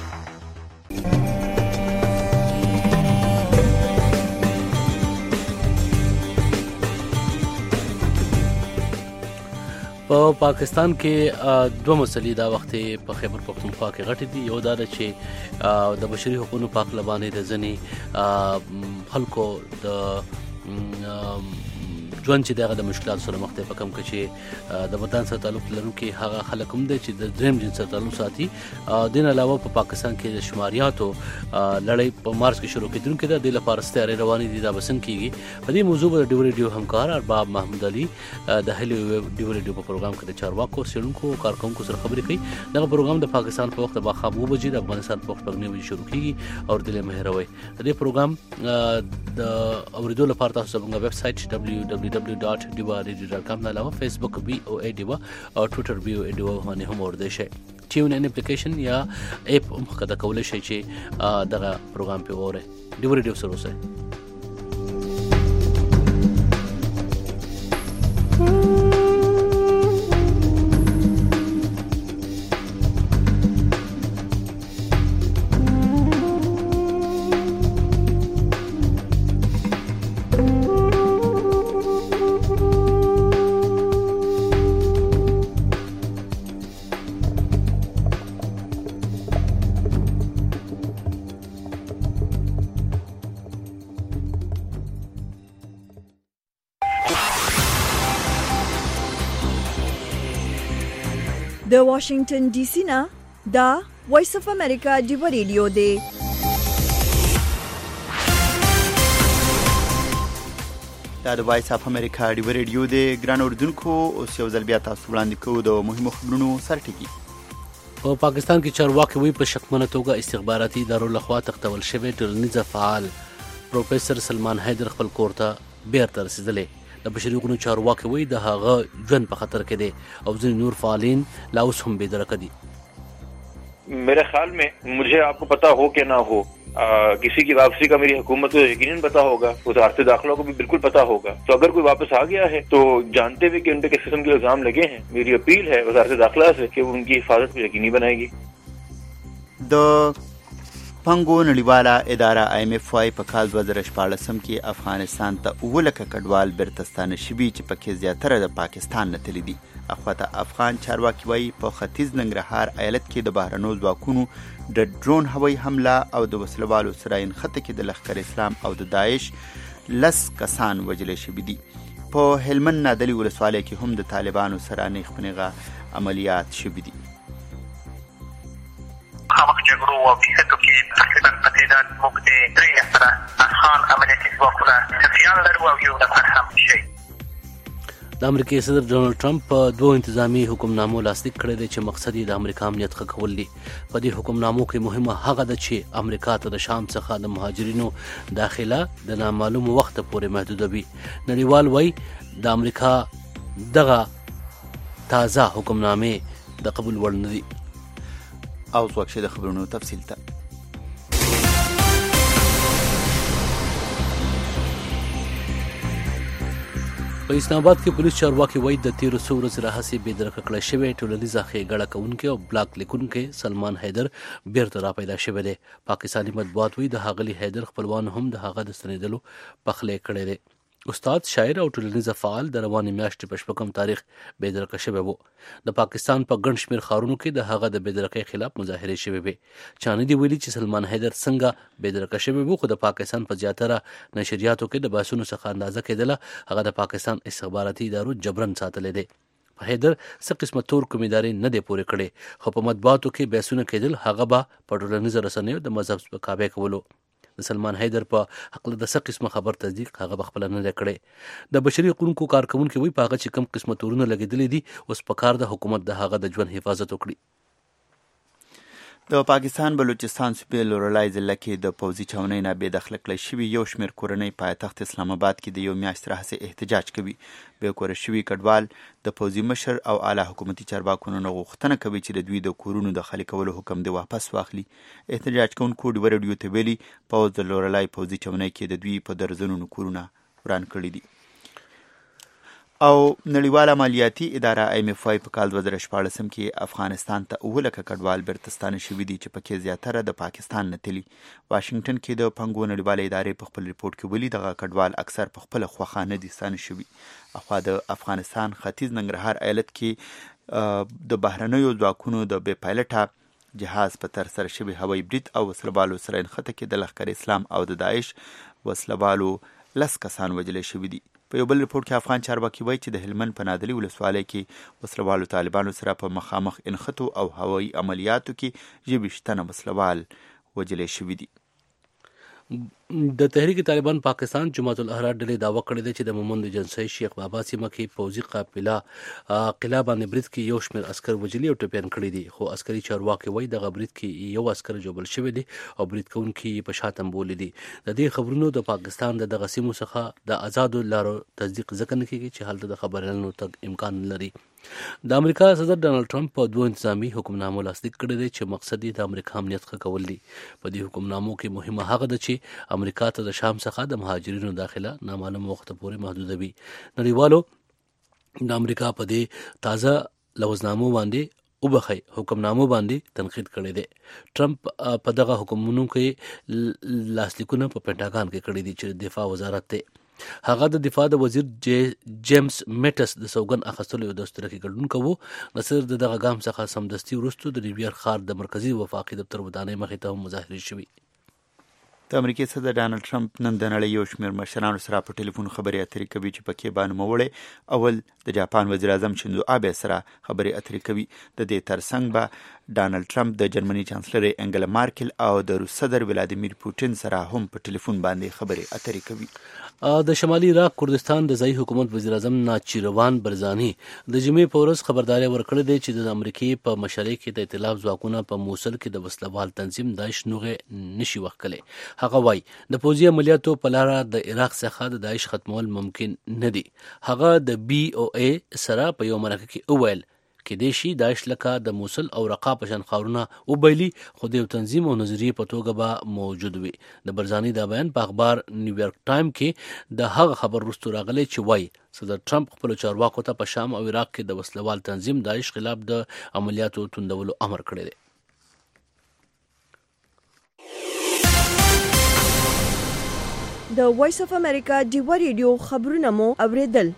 په پاکستان کې 2 مسلې دا وخت په خیبر پختونخوا کې غټې دي. یو دا ده چې د بشري حقوقو په اړه باندې د ځنې خلکو د ژوند چې دغه د مشکلات سره مخ دی په کم کې چې د وطن سره تعلق لرونکي هغه خلک هم دي چې د دریم جنس سره تعلق ساتي. دین علاوه په پاکستان کې د شماریاتو لړۍ په مارچ کې شروع کېدونکې ده. د لپاره ستاره رواني دي دا بسن کیږي. په دې موضوع د ډیو ریډیو همکار ارباب محمود علي د هلي ډیو ریډیو په پروګرام کې د چارواکو سیړونکو کارکونکو سره خبرې کوي. دغه پروګرام د پاکستان په وخت باخاب 9 بجې د افغانستان په وخت 9 بجې شروع کیږي او د مهروي د پروګرام د اوریدو لپاره تاسو زموږ ویب سټ www.diwaradio.com نه علاوه فیسبوک BOA دیوا او ټوئیټر BOA دیوا باندې هم اوریدئ شئ. ټیون ان اپلیکیشن یا اپ هم خدای کولای شي چې دغه پروګرام په وره ډیو ریډیو سره اوسئ. د واشنگټن ډي سي نه دا وایس اف امریکا ډیو ریډیو دی. دا د وایس اف امریکا ډیو ریډیو دی. ګران اوردونکو اوس یو ځل بیا تاسو وړاندې کوو د مهمو خبرونو سرټکی. په پاکستان کې چارواکي وی په شکمنه توګه استخباراتي ادارو لخوا تختول شوی ټولنیز فعال پروفیسور سلمان حیدر خپل کور ته بیرته رسیدلی. د بشري حقوقو چارواکي وی د هغه ژوند په خطر کې دی او ځینې نور فعالین لا اوس هم بېدرکه دي. मेरे ख्याल में मुझे आपको पता हो कि ना हो किसी की वापसी का मेरी हुकूमत को यकीनन पता होगा, वज़ारत दाखिला को भी बिल्कुल पता होगा. तो अगर कोई वापस आ गया है तो जानते हुए कि उन पे किस किस्म के इल्जाम लगे हैं, मेरी अपील है वज़ारत दाखिला से कि वो उनकी हिफाजत को यकीनी बनाएगी. پنګو نړیواله اداره IMF وايي په کال 2014 کې افغانستان ته 9 لکه کډوال بیرته ستانه شوي چې پکې زیاتره د پاکستان نه تللي دي. اخواته افغان چارواکي وايي په ختیځ ننګرهار ایالت کې د بهرنیو ځواکونو د ډرون هوایي حمله او د وسلوالو سره نښته کې د لښکر اسلام او د داعش 10 کسان وژل شوي دي. په هلمند نادلي ولسوالۍ کې هم د طالبانو سره نیغ عملیات شوي دي. خامخ جګړو او کیسټو کې تقریبا په تعداد موږ د 3 سره افغان عملیاتي ځواکونه تفصیل لرو او یو نفر هم شي. د امریکای صدر ډونالد ټرمپ په 2 انتظامی حکمنامو لاسلیک کړی دی چې مقصد یې د امریکا امنیت ښه کول دي. په دې حکمنامو کې مهمه هغه ده چې امریکا ته د شام څخه د مهاجرینو داخله د نامعلوم وخت پورې محدودوي. نړیوال وایي د امریکا دغه تازه حکمنامې د قبول وړ نه دي. او ځوکشه د خبرونو تفصیل ته په اسلام آباد کې پولیس چارواکي وایي د 13 ورځې راهیسې بېدرکه کړی شوی ټولنیزه ښېګڼه کوونکی او بلاک لیکونکی سلمان حیدر بیرته را پیدا شوی دی. پاکستاني مطبوعات وایي د ښاغلي حیدر خپلوانو هم د هغه د ستنېدلو پخلی کړی دی. استاد شاعر او ټولنیز فعال د روانې میاشتې په 14 تاریخ بېدرکه شوی و. د پاکستان په ګڼ شمېر ښارونو کې د هغه د بېدرکۍ خلاف مظاهرې شوې وې. چا نه دي ویلي چې سلمان حیدر څنګه بېدرکه شوی و، خو د پاکستان په زیاتره نشریاتو کې د بحثونو څخه اندازه کېدله هغه د پاکستان استخباراتي ادارو جبرن ساتلی دی. حیدر څه قسمه تور کوم ادارې نه دی پورې کړی، خو په مطبوعاتو کې بحثونه کېدل هغه به په ټولنیزو رسنیو د مذهب سپکاوی کولو. د سلمان حیدر په حق د څه قسمه خبر تصدیق هغه بخپله نه دی کړی. د بشري حقوقو کارکونکي وایي په هغه چې کم قسمه تورونه لګېدلي دي اوس پکار د حکومت د هغه د ژوند حفاظت وکړي. د پاکستان بلوچستان صوبې لورلای ضلع کې د پوځي چاونۍ نه بې دخله کړی شوي یو شمېر کورنۍ پایتخت اسلام آباد کې د یو میاشت راهیسې احتجاج کوي. بې کوره شوي کډوال د پوځي مشر او اعلی حکومتي چارواکو نه غوښتنه کوي چې د دوی د کورونو د خالي کولو حکم دې واپس واخلي. احتجاج کوونکو ډیو ریډیو ته ویلي پوځ د لورلای پوځي چاونۍ کې د دوی په درزنونو کورونه وران کړي دي. او نړیواله مالیاتي اداره IMF وايي په کال 2014 کې افغانستان ته 9 لکه کډوال بیرته ستانه شوي دي چې پکې زیاتره د پاکستان نه تللي. واشنگټن کې د پنګو نړیواله ادارې په خپل ریپورت کې ویلي دغه کډوال اکثر په خپله خوښه نه دي ستانه شوي. اخوا د افغانستان ختیځ ننګرهار ایالت کې د بهرنیو ځواکونو د بې پایلټه جهاز په تر سره شوي هوایي برید او وسلوالو سره نښته کې د لښکر اسلام او د داعش وسلوالو 10 کسان وژل شوي دي. په یو بل رپورټ کې افغان چارواکي وایي چې د هلمند په نادلي ولسوالۍ کې وسلوالو طالبانو سره په مخامخ انخطو او هوایي عملیاتو کې 20 تنه وسلوال وژل شوي دي. د تحریک طالبان پاکستان جماعت الاحرار ډلې دعوه کړې ده چې د مومند جنسي شیخ بابا سیمه کې پوځي قافله قلعه باندې برید کې یو شمېر عسکر وژلي او ټپیان کړي دي، خو عسکري چارواکي وایي دغه برید کې یو عسکر ژوبل شوی دی او برید کوونکي یې په شا تنبولي دي. د دې خبرونو د پاکستان د دغه سیمو څخه د آزادو لارو تصدیق ځکه نه کیږي چې هلته د خبرونو تګ امکان لري. د امریکا صدر ډانلډ ټرمپ په 2 انتظامی حکمنامو لاسلیک کړی دی چې مقصد یې د امریکا امنیت ښه کول دي. په دې حکمنامو کې مهمه هغه ده چې امریکا ته د شام څخه د مهاجرینو داخله نامعلوم وخت پورې محدودوي. نړیوالو د امریکا په دې تازه لوزنامو باندې وبخي حکمنامو باندې تنقید کړی دی. ټرمپ په دغه حکمونو کې لاسلیکونه په پینټاګان کې کړی دي چې دفاع وزارت ته هغه د دفاع د وزیر جیمز میټس د سوګن اخیستلو یو دستور کې ګډون کوو. نصر دغه ګام څخه سمدستي وروسته د نیویارک ښار د مرکزی وفاقي دفتر ودانۍ مخې ته مظاهرې شوي. د امریکای صدر ډانلډ ټرمپ نن د نړۍ یو شمېر مشرانو سره په ټلیفون خبرې اترې کوي چې پکې به نوموړی اول د جاپان وزیر اعظم شینزو آبه سره خبرې اترې کوي. د دې ترڅنګ به ډانلډ ټرمپ د جرمني چانسلر انګلا مارکل او د روس صدر ولادیمیر پوټین سره هم په ټلیفون باندې خبرې اترې کوي. د شمالي عراق کردستان د ځایي حکومت وزیر اعظم ناچیروان برزاني د جمعې په ورځ خبرداری ورکړې ده چې د امریکې په مشرۍ کې د ائتلاف ځواکونه په موصل کې د وسلوال تنظیم داعش نوغې نشي وکړي. هغه وایي د پوځي عملیاتو په لاره د عراق څخه د داعش ختمول ممکن نه دي. هغه د BOA سره په یو مرکه کې وویل کې د شي داعش لکه د موصل او رقا په شان خاورونه وبایلي خو د یو تنظیم او نظریه په توګه به موجود وي. د برزاني دا بیان په اخبار نیویارک ټایم کې د هغه خبر وروسته راغلی چې وایي صدر ټرمپ خپل چارواکو ته په شام او عراق کې د وسلوال تنظیم داعش خلاف د عملیاتو توندولو امر کړی دی. د وایس اف امریکا ډیوا ریډیو خبرونه مو اوریدل.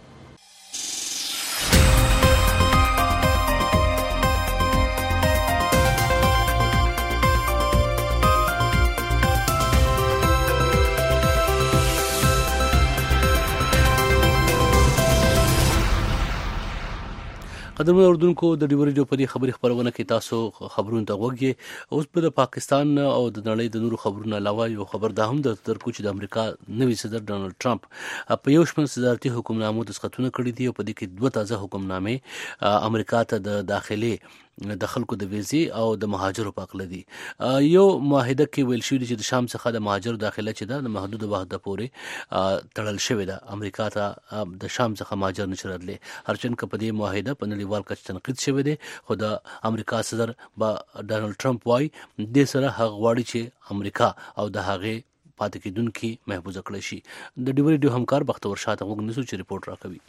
قدرمنو اردوونکو د ډیوا ریډیو په دې خبري خبرونه کې تاسو خبرونه ته وګورئ. اوس په پاکستان او د نړۍ د نورو خبرونو علاوه یو خبر دا هم درکو چې د امریکا نوي صدر ډانلډ ټرمپ په یو شمېر صدارتي حکمنامو دستخطونه کړي دي او په دې کې 2 تازه حکمنامې امریکا ته د داخلي د خلکو د ویزي او د مهاجرو په اړه دي. یو معاهده کې ویل شوی چې د شام څخه د مهاجرو داخله چې د محدود وخت پورې تړل شوی ده. امریکا ته د شام څخه مهاجر نشي راتلی، هرچند په دې معاهده په نړیوال کچ تنقید شوی دی، خو د امریکا صدر ډانلډ ټرمپ وايي د سره هغه غواړي چې امریکا او د هغه پاتې کېدونکي محفوظ کړي شي. د ډیوا ریډیو همکار بختور شاه ته وګورئ چې ریپورت راکوي.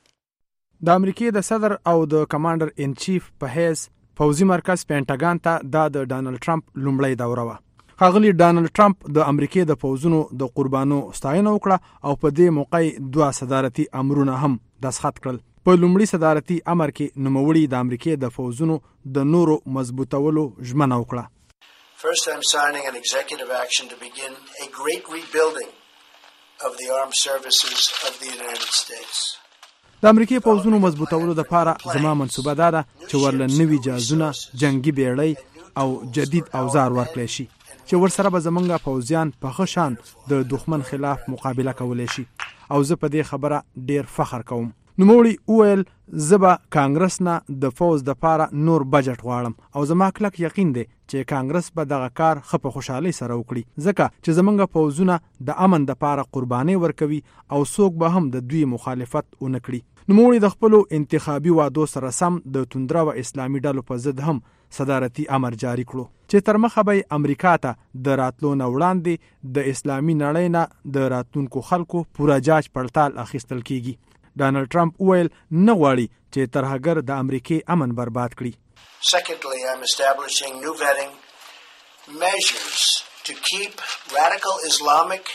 د امریکای د صدر او د کمانډر ان چیف په حیث پوځي مرکز پینټاګان ته د ډانلډ ټرمپ لومړی دوره وه. ښاغلي ډانلډ ټرمپ د امریکای د پوځونو د قربانو ستاینه وکړه او په دې موقع 2 صدارتي امرونه هم دستخط کړل. په لومړي صدارتي امر کې نوموړي د امریکای د پوځونو د نورو مضبوطولو ژمنه وکړه. First, I'm signing an executive action to begin a great rebuilding of the armed services of the United States. د امریکای پوځونو مضبوطولو لپاره زما منصوبه ده چې ورله نوي جهازونه، جنگي بیړۍ او جدید اوزار ورکړي شي چې ورسره به زمونږ پوځیان په ښه شان د دښمن خلاف مقابله کولی شي او زه په دې خبره ډیر فخر کوم. نوموړي وویل زه به کانګرس نه د فوز دپاره نور بجټ غواړم او زما کلک یقین دی چې کانګرس به دغه کار ښه په خوشحالۍ سره وکړي ځکه چې زمونږ پوځونه د امن دپاره قربانۍ ورکوي او څوک به هم د دوی مخالفت ونه کړي. نوموړي د خپلو انتخابي وعدو سره سم د توندره و اسلامي ډلو په ضد هم صدارتي امر جاری کړو چې تر مخه به امریکا ته د راتلو نه وړاندې د اسلامي نړۍ نه د راتلونکو خلکو پوره جاج پړتال اخیستل کیږي. ډانلډ ټرمپ ویل نه غواړي چې ترهګر د امریکای امن برباد کړي. Secondly, I'm establishing new vetting measures to keep radical Islamic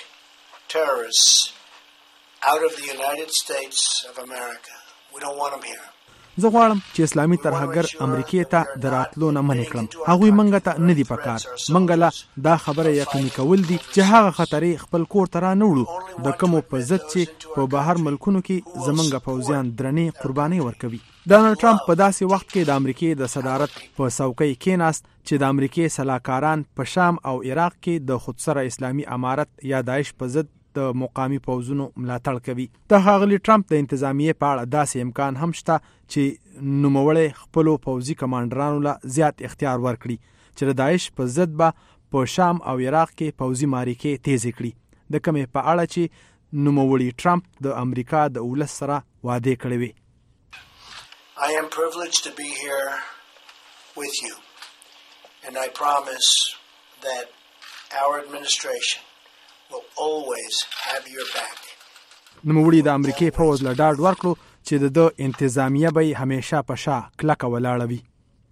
terrorists out of the United States of America. We don't want them here. زه غواړم چې اسلامي ترهګر امریکې ته د راتلو نه منې کړم. هغوی منګه ته نه دي پکار. منګه له دا خبره یقیني کول دي چې هغه خطرې خپل کور ته را نه وړو د کومو په ضد چې په بهر ملکونو کې زمونږ پوځیان درنې قربانۍ ورکوي. ډانلډ ټرمپ په داسې وخت کې د امریکې د صدارت په څوکۍ کېناست چې د امریکې سلاکاران په شام او عراق کې د خودسره اسلامي امارت یا داعش په ضد د مقامی پوځونو ملاتړ کوي. د ښاغلي ټرمپ د انتظامیې په اړه داسې امکان هم شته چې نوموړی خپلو پوځي کمانډرانو له زیات اختیار ورکړي چې د داعش په ضد به په شام او عراق کې پوځي معرکې تیزې کړي، د کومې په اړه چې نوموړي ټرمپ د امریکا د ولس سره وعدې کړې وې. I am privileged to be here with you, and I promise that our administration will always have your back. نوموړي د امریکې پوځ له ډاډ ورکړو چې د انتظامیه به همیشه په شا کلکه ولاړه وي.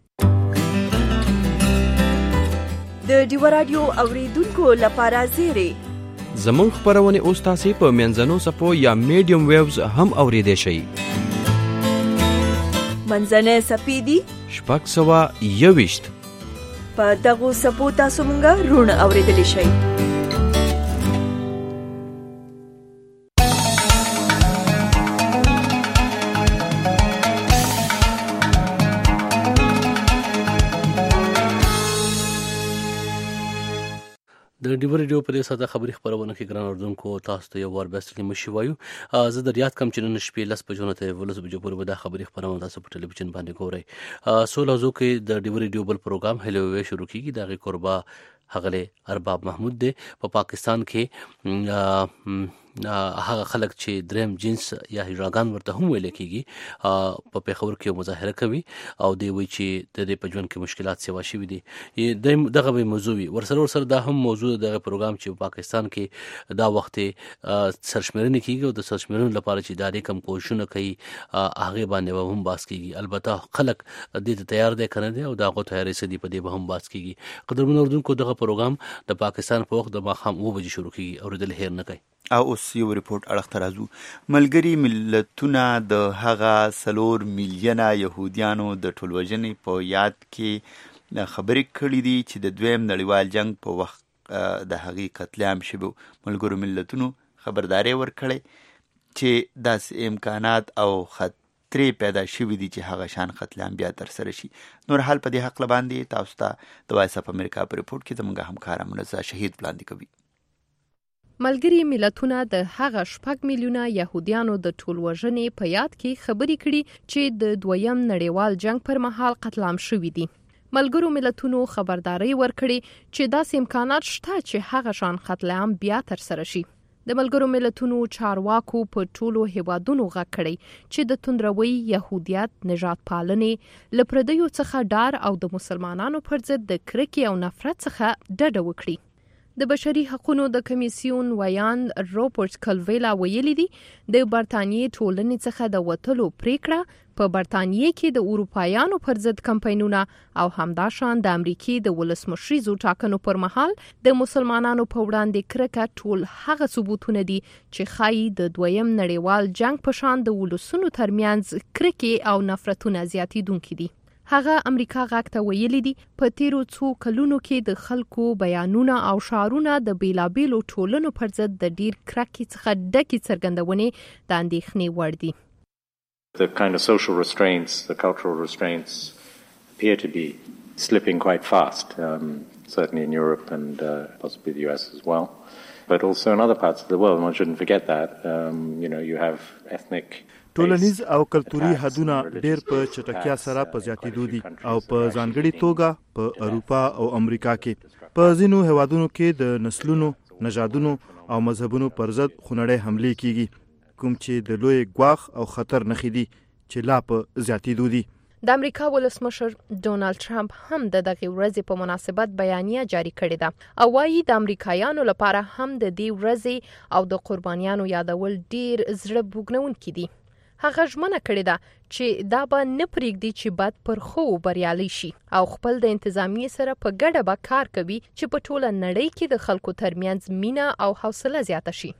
د ډیو رادیو اوریدونکو لپاره زیری زموږ خبرونه اوس تاسو په منځنو سپو یا میډیم ویوز هم اوریدئ شئ. منځنۍ سپې دي 621 په دغو سپو تاسو مونږه رون اوریدلی شئ. د ډیو ریډیو په دې ساده خبري خبرونه کې ګران اردوونکو تاسو ته یو وار بیا ستړي مشي وایو. زه د یاد کم چې نن شپې 10 بجو نه ته 12 بجو پورې به دا خبري خبرونه تاسو په ټلویزیون باندې ګورئ. سولازو کې د ډیو ریډیو بل پروګرام هلو وی شروع کیږي. دا غي قربا هغه ارباب محمود دی. په پاکستان کې هغه خلک چې دریم جنس یا هجراګان ورته هم ویل کیږي په پیښور کې مظاهره کوي او دی وی چې د دې په ژوند کې مشکلات سیوا شوي دي. دغه به موضوع وي ورسره دا هم موضوع دغه پروګرام چې په پاکستان کې دا وخت سرشمېرنه کیږي او د سرشمېرنې لپاره چې داري کم کوششونه کوي هغه باندې هم باس کیږي. البته خلک دې ته تیار دي کنه دي او دا غو تیارې سدي په دې به هم باس کیږي. قدرمن اردوونکو دغه پروګرام د پاکستان په وخت د ماخام 2 بجې شروع کیږي او د هیر نه کوي. او اوس یو ریپورت اړخ ته راځو. ملګري ملتونه د هغه 4 میلیونه يهوديانو د ټولوژنې په یاد کې خبرې کړې دي چې د دویم نړیوال جنگ په وخت د هغې قتل عام شوي. ملګرو ملتونو خبرداري ورکړې چې داسې امکانات او خطرې پیدا شوي دي چې هغه شان قتل عام بیا ترسره شي. نور حال په دې حق باندې تاسو ته د وایس اف امریکا په ریپورت کې زموږ همکار منزه شهید وړاندې کوي. ملګري ملتونه د هغه 6 میلیونه يهوديانو د ټولوژنې په یاد کې خبرې کړي چې د دویم نړیوال جنگ پر مهال قتل عام شوي دي. ملګرو ملتونو خبرداري ورکړي چې داسې امکانات شته چې هغه شان قتل عام بیا ترسره شي. د ملګرو ملتونو چارواکو په ټولو هیوادونو غږ کړی چې د توندروي يهوديت نجات پالنې لپردیو څخه ډار او د مسلمانانو پر ضد د کرکې او نفرت څخه ډډه وکړي. د بشري حقوقو د کمیسیون ویان روبرټ کلویلا ویلي دي د برتانیې ټولنې څخه د وټلو پریکړه په برتانیې کې د اروپایانو پر ضد کمپاینونه او همداشان د امریکای د ولسمشریزو ټاکنو پر مهال د مسلمانانو په وړاندې کرکه ټول هغه ثبوتونه دي چې خایي د دویم نړیوال جنگ په شان د ولسونو ترمنځ کرکه او نفرتونه زیاتیدونکي دي. هغه امریکا غاک ته ویلي دي په تیرو څو کلونو کې د خلکو بیانونه او شعارونه د بیلابیلو ټولنو پر ضد د ډیر کرکې څخه ډکې څرګندونې د اندېښنې وړ دي. The kind of social restraints, the cultural restraints appear to be slipping quite fast, certainly in Europe and possibly the US as well, but also in other parts of the world. One shouldn't forget that. You have ethnic ټولنیز او کلتوري حدونه ډېر په چټکتیا سره په زیاتېدو دي او په ځانګړې توګه په اروپا او امریکا کې په ځینو هیوادونو کې د نسلونو، نژادونو او مذهبونو پر ضد خونړۍ حملې کیږي کوم چې د لوی ګواښ او خطر نښې دي چې لا په زیاتېدو دي. د امریکا ولسمشر ډونالد ټرمپ هم د دغه ورځې په مناسبت بیانیه جاری کړې ده او وايي د امریکایانو لپاره هم د دې ورځې او د قربانیانو یادول ډیر زړه بوږنونکي دي. هغه ژمنه کړې ده چې دا به نه پرېږدي چې بد پر خو بریالي شي او خپل د انتظامیې سره په ګډه به کار کوي چې په ټوله نړۍ کې د خلکو ترمنځ مینه او حوصله زیاته شي.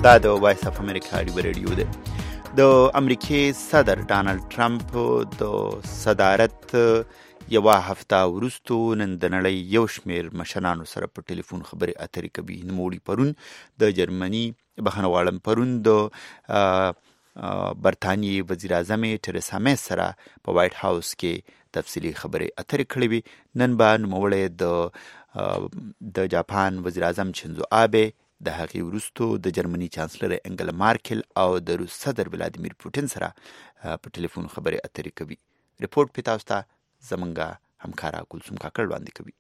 دا د وایس اف امریکا ریډیو دی. د امریکای صدر ډانلډ ټرمپ د صدارت یوه هفته وروستو نن د نړۍ یو شمېر مشرانو سره په ټلیفون خبرې اترې کوي. نوموړي پرون د جرمني بخښنه غواړم پرون د برطانیې وزیر اعظم ټریسا مې سره په وایټ هاوس کې تفصیلي خبرې اترې کړې وي. نن به نوموړی د جاپان وزیر اعظم شینزو آبه د هغې وروستو د جرمني چانسلر انګلا مارکل او د روس صدر ولادیمیر پوټین سره په ټلیفون خبرې اترې کوي. ریپورت په تاسو ته زمونږه همکاره کلثوم کاکړ وړاندې کوي.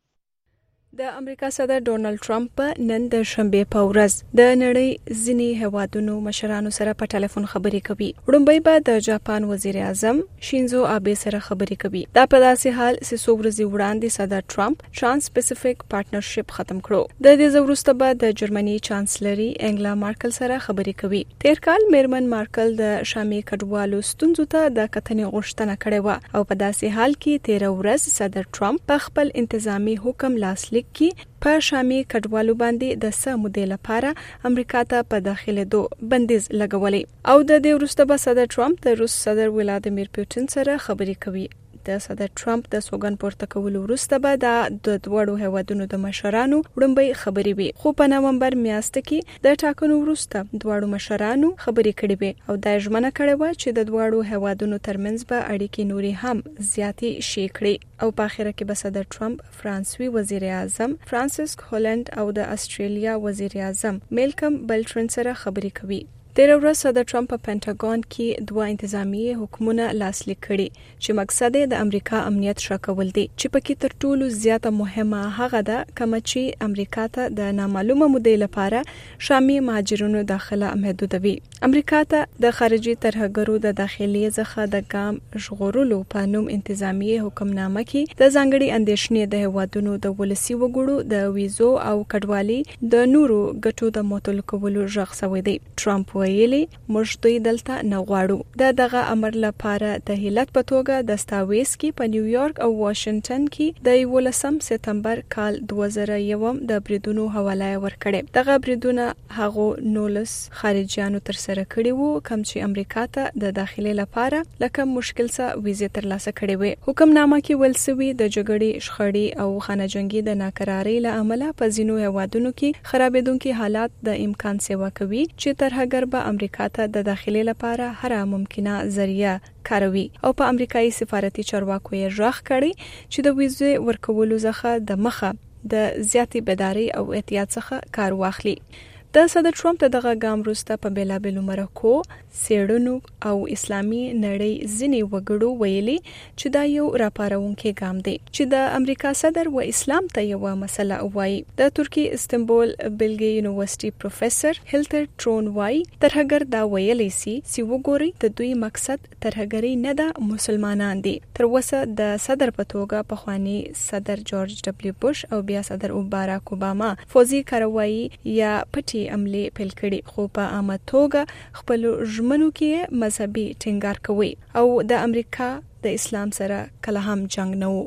د امریکا صدر ډونالد ټرمپ نن د شنبه په ورځ د نړۍ ځینی هیوادونو مشرانو سره په ټلیفون خبرې کوي. وړاندې به د جاپان وزیر اعظم شینزو آبه سره خبرې کوي. دا په داسې حال چې څو ورځې وړاندې صدر ټرمپ ترانس پیسفیک پارټنرشپ ختم کړو. د دې وروسته به د جرمني چانسلري انګلا مارکل سره خبرې کوي. تیر کال میرمن مارکل د شامي کډوالو ستونزو ته د کتنې غوښتنه کړې و او په داسې حال کې 13 ورځ صدر ټرمپ په خپل انتظامی حکم لاسلیک کې په شامي کډوالو باندې د څه مودې لپاره امریکا ته په داخلېدو بندیز لګولې او د دې وروسته به صدر ټرمپ د روس صدر ولادیمیر پوټین سره خبرې کوي. د صدر ټرمپ د سوګن پورته کولو وروسته به د دوړو هیوادونو د مشرانو وړاندې خبرې وي. خو په نومبر میاشت کې د ټاکنو وروسته دوړو مشرانو خبرې کړې وي او د ژمنه کړې و چې د دوړو هیوادونو ترمنځ به اړیکې نوري هم زیاتې شي کړي او په اخر کې به صدر ټرمپ فرانسوي وزیر اعظم فرانسیس هولند او د استرالیا وزیر اعظم میلکم بلټرن سره خبرې کوي. تیر ورځ صدر ټرمپ په پینټاګون کې 2 انتظامی حکمونه لاسلیک کړي چې مقصد یې د امریکا امنیت ښه کول دي چې پکې تر ټولو زیاته مهمه هغه ده کوم چې امریکا ته د نامعلومه مودې لپاره شامي مهاجرونو داخله محدودوي. امریکا ته د خارجي ترهګرو د داخلي څخه د ګام ژغورلو په نوم انتظامی حکمنامه کې د ځانګړي اندېښنې د هیوادونو د ولسی وګړو د ویزو او کډوالي د نورو ګټو د معطل کولو ژغ شوی دی. ټرمپ ویلي موږ دوی دلته نه غواړو. دغه امر لپاره د هیلت په توګه د دستاویز کې په نیویارک او واشنگټن کې د 11 سپتمبر کال 2001 د بریدونو حواله ورکړې. دغه بریدونه هغه 19 خارجيانو تر سره کړي وو کوم چې امریکا ته د داخلي لپاره لکه مشکل سره ویزه ترلاسه کړي وي. حکمنامه کې ویل شوی د جګړې شخړې او خانه جنگي د ناکرارۍ له امله په ځینو هیوادونو کې خرابېدونکي حالات د امکان سیوا کوي چې ترهګر امریکا ته د داخلي لپاره هر ممکنه ذریعہ کاروي او په امریکایي سفارتي چارواکو یې ژغ کړي چې د ویزې ورکولو څخه د مخه د زیاتې بیداری او احتیاط څخه کار واخلي. د صدر ټرمپ دغه ګام وروسته په بیلابېلو مرکو سیړنو او اسلامي نړۍ ځینې وګړو ویلي چې دا یو راپارونکي ګام دی چې د امریکا صدر و اسلام ته یو مسله وایي. د ترکی استنبول بلګي یونیورسيټي پروفیسور هیلتر ټرون وایي ترهګر دا ویلي چې وګوري د دوی مقصد ترهګری نه ده مسلمانان دي. تر اوسه د صدر په توګه په خواني صدر جورج ډبلیو بوش او بیا صدر باراک اوباما فوزي کاروایی یا پټي عملي پیل کړي خو په عامه توګه خپل ژمنو کې مذهبي ټینګار کوي او د امریکا د اسلام سره کله هم جنگ نه وو.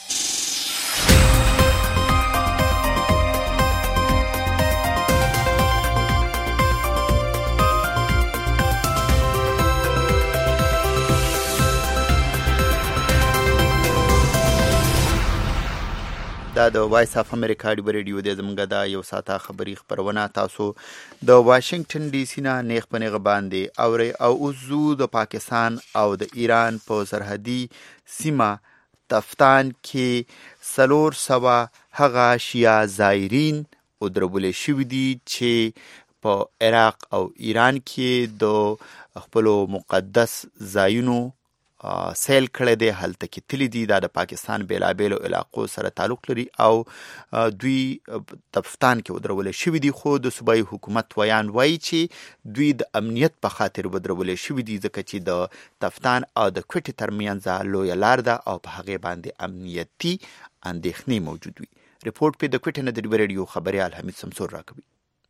دا د وایس اف امریکا ریډیو د زمونږ د یو ساعته خبری خبرونه تاسو د واشنگټن ډي سي نه نیغ په نیغ باندې اوري او اوزو د پاکستان او د ایران په سرحدي سیمه تفتان کې 400 هغه شیا زایرین او دربل شوی دي چې په عراق او ایران کې د خپل مقدس ځایونو سیل کړی دی، هلته کې تللی دي. دا د پاکستان بیلابیلو علاقو سره تعلق لري او دوی تفتان کې ودرول شوي دي، خو د صوبایي حکومت ویان وایي چې دوی د امنیت په خاطر ودرول شوي دي ځکه چې د تفتان او د کوټې ترمنځ لویه لار ده او په هغې باندې امنیتي اندېښنې موجود وي. ریپورټ په د کوټې نه د ډیوی ریډیو خبریال حمید سمسور راکوي.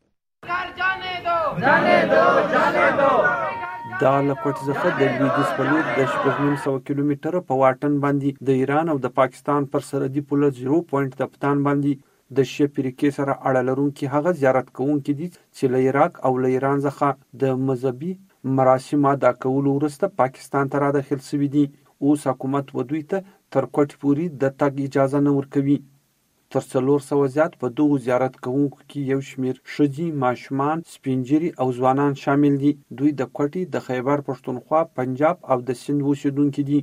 دا له کوټې څخه د لویدیځ په لور د 900 کیلومتره په واټن باندې د ایران او د پاکستان پر سرحدي پوله 0 پوینټ تفتان باندې د شیعه فرقې سره اړه لرونکي هغه زیارت کوونکي دي چې له عراق او له ایران څخه د مذهبي مراسمو ادا کولو وروسته پاکستان ته راداخل شوي دي. اوس حکومت دوی ته تر کوټې پورې د تګ اجازه نه ورکوي. تر 400 زیات په دغو زیارت کوونکو کې یو شمېر ښځې، ماشومان، سپینږیري او ځوانان شامل دي. دوی د کوټې، د خیبر پښتونخوا، پنجاب او د سند اوسیدونکي دي.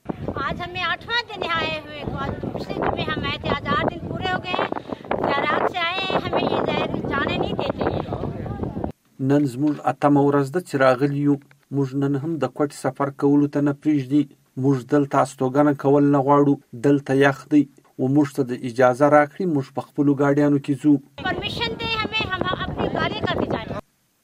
आज हमें 8वां दिन आए हुए तो आज पिछले जुम्मे हम आए थे, आज 8 दिन पूरे हो गए हैं। इराक से आए हैं, हमें ये जाने नहीं देते हैं. نن زموږ 8مه ورځ ده چې راغلي یو. موږ نن هم د کوټې سفر کولو ته نه پرېږدي. موږ دلته استوګنه کول نه غواړو. دلته یخ دی و موږ ته د اجازه راکړي موږ په خپلو ګاډیانو کې ځو. परमिशन दे हमें, हम अपनी गाड़ी करके जाएं.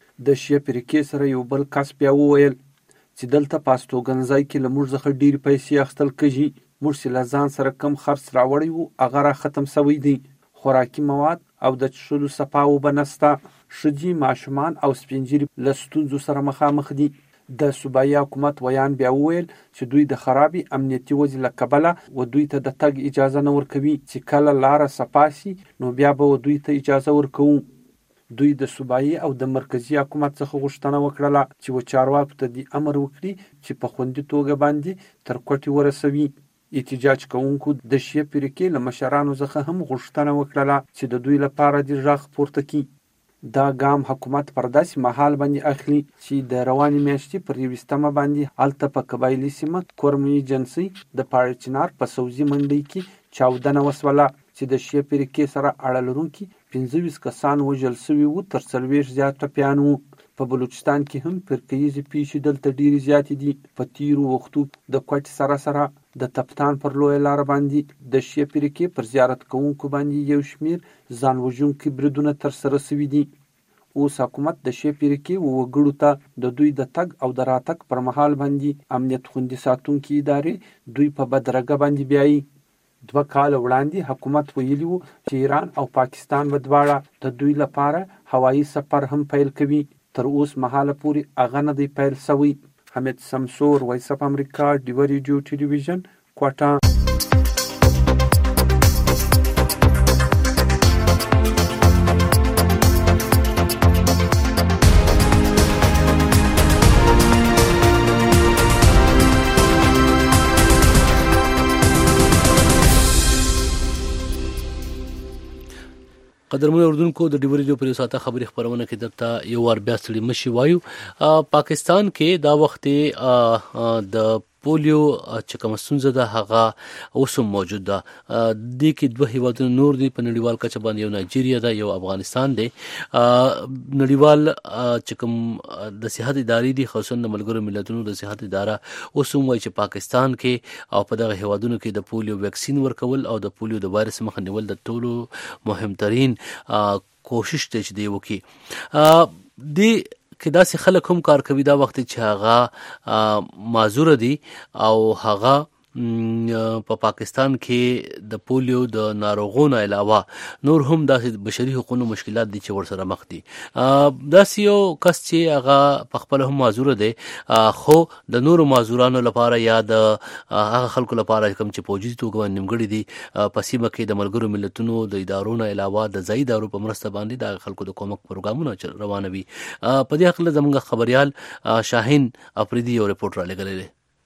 د شیعه فرقې سره یو بل کس بیا وویل چې دلته په استوګنځای کې له موږ څخه ډېرې پیسې اخیستل کېږي. موږ چې له ځان سره کم خرڅ راوړی وو هغه را ختم سوی دی. خوراکي مواد او د څښلو څپه اوبه نشته. ښځې، ماشومان او سپینږیري له ستونزو سره مخامخ دي. د صوبایي حکومت ویان بیا وویل چې دوی د خرابې امنیتي وضع له کبله و دوی ته د تګ اجازه نه ورکوي چې کله لاره صفا سي نو بیا به دوی ته اجازه ورکوو. دوی د صوبایي او د مرکزي حکومت څخه غوښتنه وکړله چې و چارواکو ته دې امر وکړي چې په خوندي توګه باندې تر کوټې ورسوي. احتجاج کوونکو د شیعه فرقې له مشرانو څخه هم غوښتنه وکړله چې د دوی لپاره دې غږ پورته کړي. دا ګام حکومت پر داسې مهال باندې اخلي چې د روانې میاشتې پر 21مه باندې هلته په قبایلي سیمه کورمي جنسي د پاړه چنار په سوزي منډۍ کې چاودنه وسوله چې د شیعه فرقې سره اړه لرونکي 25 کسان وژل شوي وو، تر 40 زیات ټپیان وو. په بلوچستان کې هم فرقیزې پیښې دلته ډېرې زیاتې دي. په تیرو وختو د کوټې سره سره د تپتان پر لویه لاره باندې د شیعه فرقې پر زیارت کوونکو باندې یو شمېر ځان وژونکي بریدونه ترسره شوي دي. اوس حکومت د شیعه فرقې وګړو ته د دوی د تګ او د راتګ پر مهال باندې امنیت خوندي ساتونکي ادارې دوی په بدرګه باندې بیایي. 2 کاله وړاندې حکومت ویلي وو چې ایران او پاکستان به دواړه د دوی لپاره هوایي سفر هم پیل کوي. تر اوس مهاله پورې هغه نه دی پیل شوی. حمید سمسور، وایس اف امریکا، ډیوه ریډیو ټلویزیون، کوټه. قدرمن اردوونکو د ډیوری ریډیو په ساته خبري خبرونه کې درته یو ور بیا ستړي مشي وایو. پاکستان کې دا وخت د پولیو چې کوم ستونزه ده هغه اوس موجود ده. د کې دوه هیوادونو نور دي په نړیوال کچه باندې، یو نایجیریا ده، یو افغانستان دی. نړیوال چې کوم د صحت ادارې دي، خصوصا د ملګرو ملتونو د صحت اداره اوس هم وایي چې پاکستان کې او په دغه هیوادونو کې د پولیو ویکسین ورکول او د پولیو د وایرس مخه نیول د ټولو مهمترین کوشش دی چې دی وکړي. د کې داسې خلک هم کار کوي دا وخت چې هغه معذور دي او هغه په پاکستان کې د پولیو د ناروغونو علاوه نور هم داسې بشري حقوقو مشکلات دي چې ورسره مخ دي. داسې یو کس چې هغه په خپل هم معذور دی، خو د نورو معذورانو لپاره یا د هغه خلکو لپاره کوم چې په وجودي توګه نیمګړي دي په سیمه کې د ملګرو ملتونو د ادارو نه علاوه د ځایي ادارو په مرسته باندې د خلکو د کومک پروګرامونه روانوي. په دې حق له زموږ خبريال شاهین افریدي یو ریپورت را لګلې.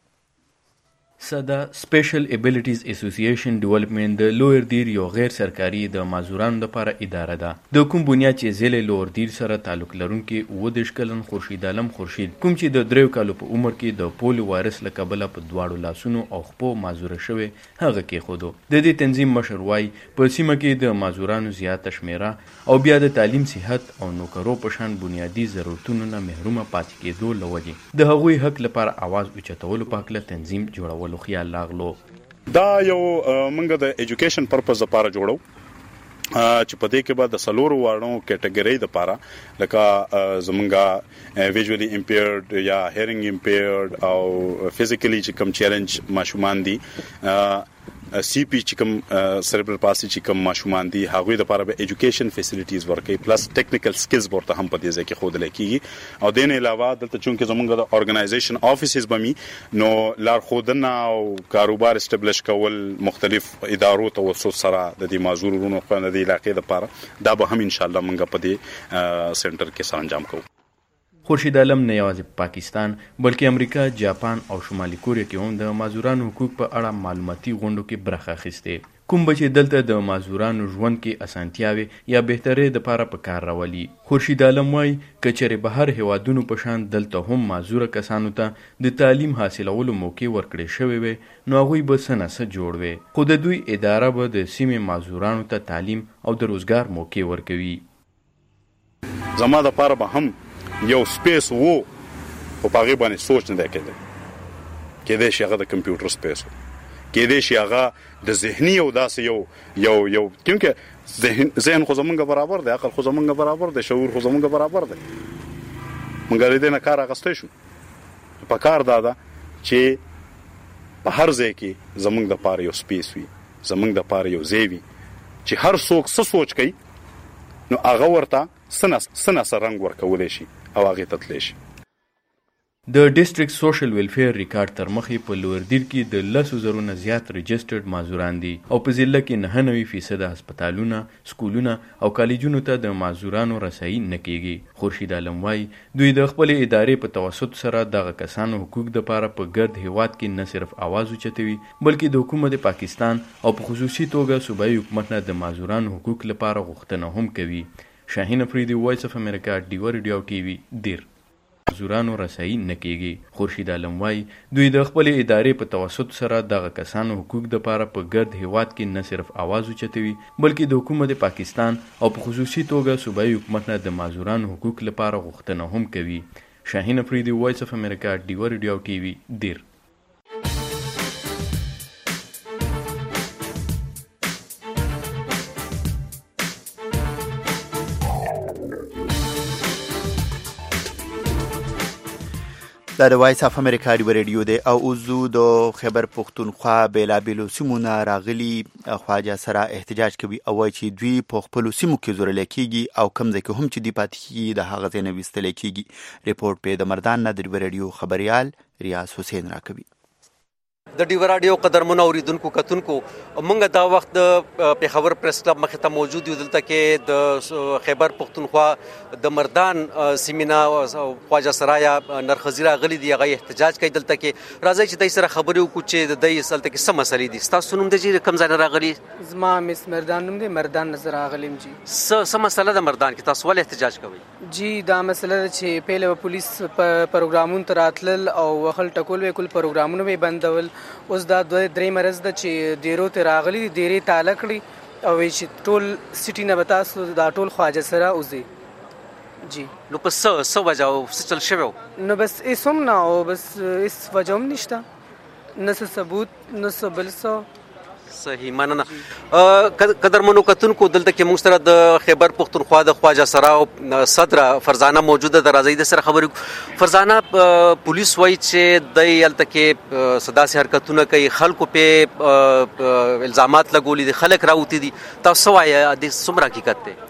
صدا سپیشل ایبیلیټیز اسوسییشن ډیولپمنٹ د لویر دیر یو غیر سرکاري د معذورانو لپاره اداره ده. د کوم بنیاد چې ضلع لویر دیر سره تعلق لرونکي 19 کلن خورشید عالم خورشید کوم چې د 3 کالو په عمر کې د پولیو وایرس له کبله په دواړو لاسونو او خپو معذور شوی هغه کې خودو. د دې تنظیم مشر وای په سیمه کې د معذورانو زیاته شمیره او بیا د تعلیم، صحت او نوکرو په شان بنیادی ضرورتونو نه محرومه پاتې کېدو لوجې د هغوی حق لپاره आवाज اوچتولو په حق له تنظیم جوړول خیال لاغلو. دا یو منګه د ایجوکیشن پرپز لپاره جوړو چې په دې کې به د سلورو وارونو کټګوري د لپاره لکه زمونږه ویژوالي امپیرډ یا هیرینګ امپیرډ او فزیکلی چې کم چیلنج ماشومان دي سی پی چې کوم سریبرل پالسي چې کوم ماشومان دي هغه د لپاره به ایجوکیشن فیسیلیټیز ورکړي پلس ټیکنیکل سکلز ورته هم په دې ځای کې خودل کیږي او د نه علاوه دلته چونکه زمونږ د اورګنایزیشن افیسز بمی نو لار خودنه او کاروبار استابلیش کول مختلف ادارو توسط سره د دې معذورونو په د علاقې لپاره دا به هم ان شاء الله موږ په دې سنټر کې سرانجام کوو. خورشید عالم نه یوازې پاکستان بلکې امریکا، جاپان او شمالي کوریا کې هم د معذورانو حقوق په اړه معلوماتي غونډو کې برخه اخیستې. کوم چې دلته د معذورانو ژوند کې اسانتیاوي یا بهتري د لپاره په کار راولي. خورشید عالم وايي کچره بهر هوادونو په شان دلته هم معذور کسانو ته د تعلیم حاصلولو موقع ورکړي شوی وي نو هغه به سنسه جوړ وي. خو د دوی اداره به د سیمې معذورانو ته تعلیم او د روزګار موقع ورکوي. زما د لپاره به هم یو سپیس وو په پاغي باندې سوچ نه کېده کېده چې هغه د کمپیوټر سپیس وو کېده چې هغه د ذهني او داسې یو کیونکه ذهن خو زمونږ برابر دی، عقل خو زمونږ برابر دی، شعور خو زمونږ برابر دی. مونږ لري دې نه کار اغستې شو په کار دا چې په هر ځای کې زمونږ د پاره یو سپیس وي، زمونږ د پاره یو ځای وي چې هر څوک څه سوچ کوي نو هغه ورته سنه رنګ ورکولی شي او هغې ته تللی شي. د ډیسټریکټ سوشل ویلفیر ریکارډ تر مخې په لوړدیر کې د 10,000 نه زیات رجسټرډ معذوران دي او په ضلع کې 99% هسپتالونه، سکولونه او کالجونو ته د معذورانو رسایي نه کیږي. خورشید عالم وايي دوی د خپل ادارې په توسط سره دغه کسانو حقوق د لپاره په ګرد هیواد کې نه صرف आवाज اوچتوي بلکې د حکومت پاکستان او په خصوصي توګه صوبایي حکومت نه د معذورانو حقوق لپاره غوښتنه هم کوي. شاهین افریدی، وایس اف امریکا، ډیو ریډیو ټي وي دیر. معذورانو رسایي نه کیږي. خورشید عالم وايي دوی د خپل ادارې په توسط سره دغه کسانو حقوق د لپاره په ګرد هیواد کې نه صرف आवाज اوچتوي بلکې د حکومت پاکستان او په خصوصي توګه صوبایي حکومت نه د معذورانو حقوق لپاره غوښتنه هم کوي. شاهین افریدی، وایس اف امریکا، ډیو ریډیو ټي وي دیر. دا د وایس اف امریکا ډیو ریډیو دی او اوزو د خیبر پختونخوا بیلابیلو سیمو نه راغلي خواجه سره احتجاج کوي او چې دوی په خپلو سیمو کې زورل کېږي او کم ځای کې هم چې دی پاتې کېږي د هغه ځای نه ویستلی کېږي. ریپورټ په د مردان نه د ډیو ریډیو خبریال ریاض حسین راکوي. د ډیو رادیو قدرمنو اوریدونکو کتونکو مونږ دا وخت د پیښور پریس کلب مخې ته موجود یو. دلته کې د خیبر پختونخوا د مردان سیمینا خواجه سرایا نرخزی راغلي دي، هغه احتجاج کوي. دلته کې راځي چې دای سره خبرې وکړو چې د دې اصل ته کې څه مسلې دي. تاسو نوم د کوم ځای راغلي؟ زما مس مردان نوم دی، مردان نظر راغلم. جی څه مسله د مردان کې تاسو ول احتجاج کوي؟ جی دا مسله چې پهله پولیس پروګرامونو تراتل او وخل ټکول وکول پروګرامونو به بندول. اوس دا درې مرز د چې ډیرو ته راغلي دي، ډیرې تاله کړي او چې ټول سټي نه بتاسو دا ټول خواجه سره اوزي. جی نو په څه وجه او څه چل شوی نو بس اسم نه او بس اس وجه هم نشته، نه ثبوت نه بل څه. صحیح، مننه. قدرمنو کتونکو دلته کې موږ سره د خیبر پختونخوا د خواجه سراو صدر فرزانه موجوده د راځي د سره خبرې. فرزانه پولیس وایي چې د یلته کې صداسي حرکتونه کوي، خلکو په الزامات لګولي دي، خلک راوتی دي. تاسو وایي د څومره حقیقت دی؟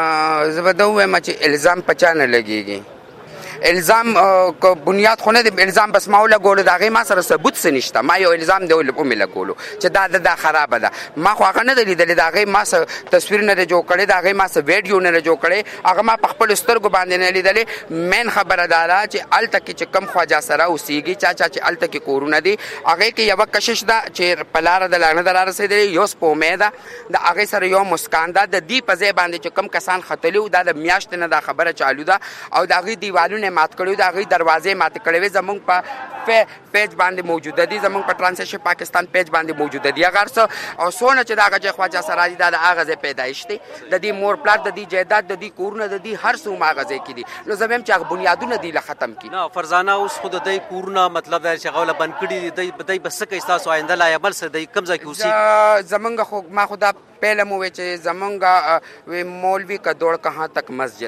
زه وایم چې الزام پچا نه لګيږي. الزام کو بنیاد خو نه د الزام بس ما ولګول دا غي ما سره ثبوت سنشته. ما یو الزام دی ولوم لګولو چې دا خراب ده. ما خو هغه نه لیدل، دا غي ما تصویر نه جوړ کړي، دا غي ما ویډیو نه جوړ کړي، هغه ما په خپل سترګو باندې نه لیدل. مین خبره ده چې الته کې کم خواجه سره اوسېږي چې الته کې کورونه دي، هغه کې یو کشش ده چې پلار د لانه دلار رسیدلی یو سپومه ده، د هغه سره یو مسکان ده. د دې په ځای باندې چې کم کسان خطلو دا د میاشت نه دا خبره چالو ده او دا غي دیوالونه مات کړو، دا غي دروازې مات کړې. زمونږ په پیج باندې موجوده دي، زمونږ په ترانزیشن پاکستان پیج باندې موجوده دي. هغه او سونه چې دا غجه خواجه سره دي دا هغه پیدایش دي، د دې مور پلار د دې جیداد د دې کورونه د دې هر څه ماغزه کې دي. نو زموږ چې هغه بنیادونه دي له ختم کی. نه فرزانه اوس خود د دې کورونه مطلب دا چې غوله بند کړي دي، بدای بس کې تاسو آینده لا یبل سره د کم ځای کې اوسې. زمونږ خو ما خدا پہلے موے چې زمونږ مولوی کا دوڑ کہاں تک مسجد تک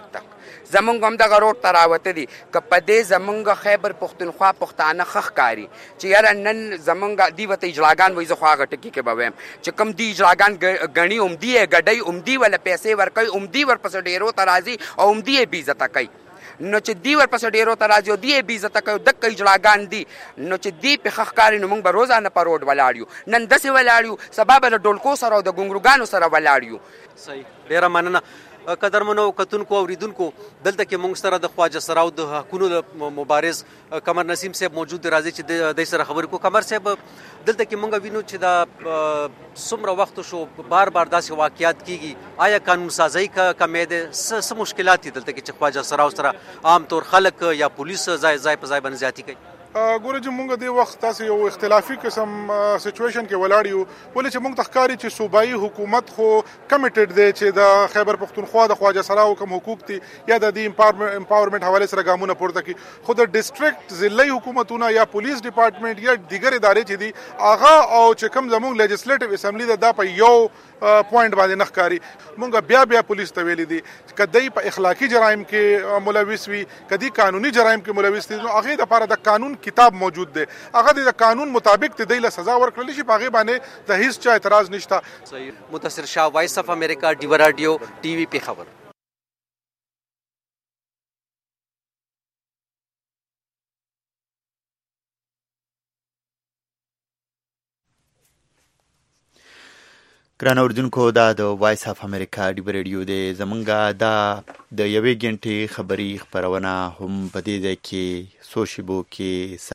زمونږ هم دغه روډ ته راوته دي که په دې زمونږ خیبر پښتونخوا پښتانه ښه ښکاري چې یاره نن زمونږ دوی ورته اجلاګان وایي، زه خو هغه ټکي کې به وایم چې کوم دوی اجلاګان ګڼي همدي یې ګډوي، همدي ورله پیسې ورکوي، همدي ورپسې ډېرو ته راځي او همدي یې بې عزته کوي. نو چې دی ورپسې ډېرو ته راځي او دی یې بې عزته کوي، دقه اجلاګان دي. نو چې دی پې ښه ښکاري نو موږ به روزانه په روډ ولاړ یو، نن داسې ولاړ یو، سبا به له ډولکو سره او د ګونګروګانو سره ولاړ یو. صحیح، ډېره مننه. قدرمنو کتونکو اوریدونکو، دلته کې موږ سره د خواجه سراو د حقونو مبارز قمر نسیم صاحب موجود دی. راځي چې د سره خبرې کو. قمر صاحب، دلته کې موږ وینو چې دا څومره وخت شو بار بار داسې واقعیات کیږي، آیا قانون سازی کمې ده؟ څه مشکلات دي دلته کې چې خواجه سراو سره عام طور خلک یا پولیس ځای په ځای باندې زیاتی کوي؟ ګوره چې مونږ دې وخت تاسو یو اختلافي قسم سچویشن کې ولاړ یو، ولې چې مونږ ته ښکاري چې صوبایي حکومت خو کمیټډ دی چې د خیبر پښتونخوا د خواجه سراو کوم حقوق دي یا د دې امپاورمنټ حواله سره ګامونه پورته کړي، خو د ډیسټریکټ ضلعي حکومتونه یا پولیس ډپارټمنټ یا دیگر ادارې چې دي هغه او چې کوم زموږ لیجسلیټیو اسمبلی دا په یو پوینټ باندې نه ښکاري. مونږ بیا پولیس ته ویلي دي که دی په اخلاقي جرایم کې ملوث وي، که دی قانوني جرایم کې ملوث دي، نو هغې دپاره د قانون کتاب موجود دی، هغه د قانون مطابق د دی له سزا ورکړلی شي، په هغې باندې د هیڅ چا اعتراض نشته. متصر شاه، وایس اف امریکا، ډیو راډیو ټي وي پېښور. ګران اوریدونکو، دا د وایس اف امریکا ډیو ریډیو دی. زمونږ دا د یوې ګنټې خبري خپرونه هم په دې ځای کې څو شیبو کې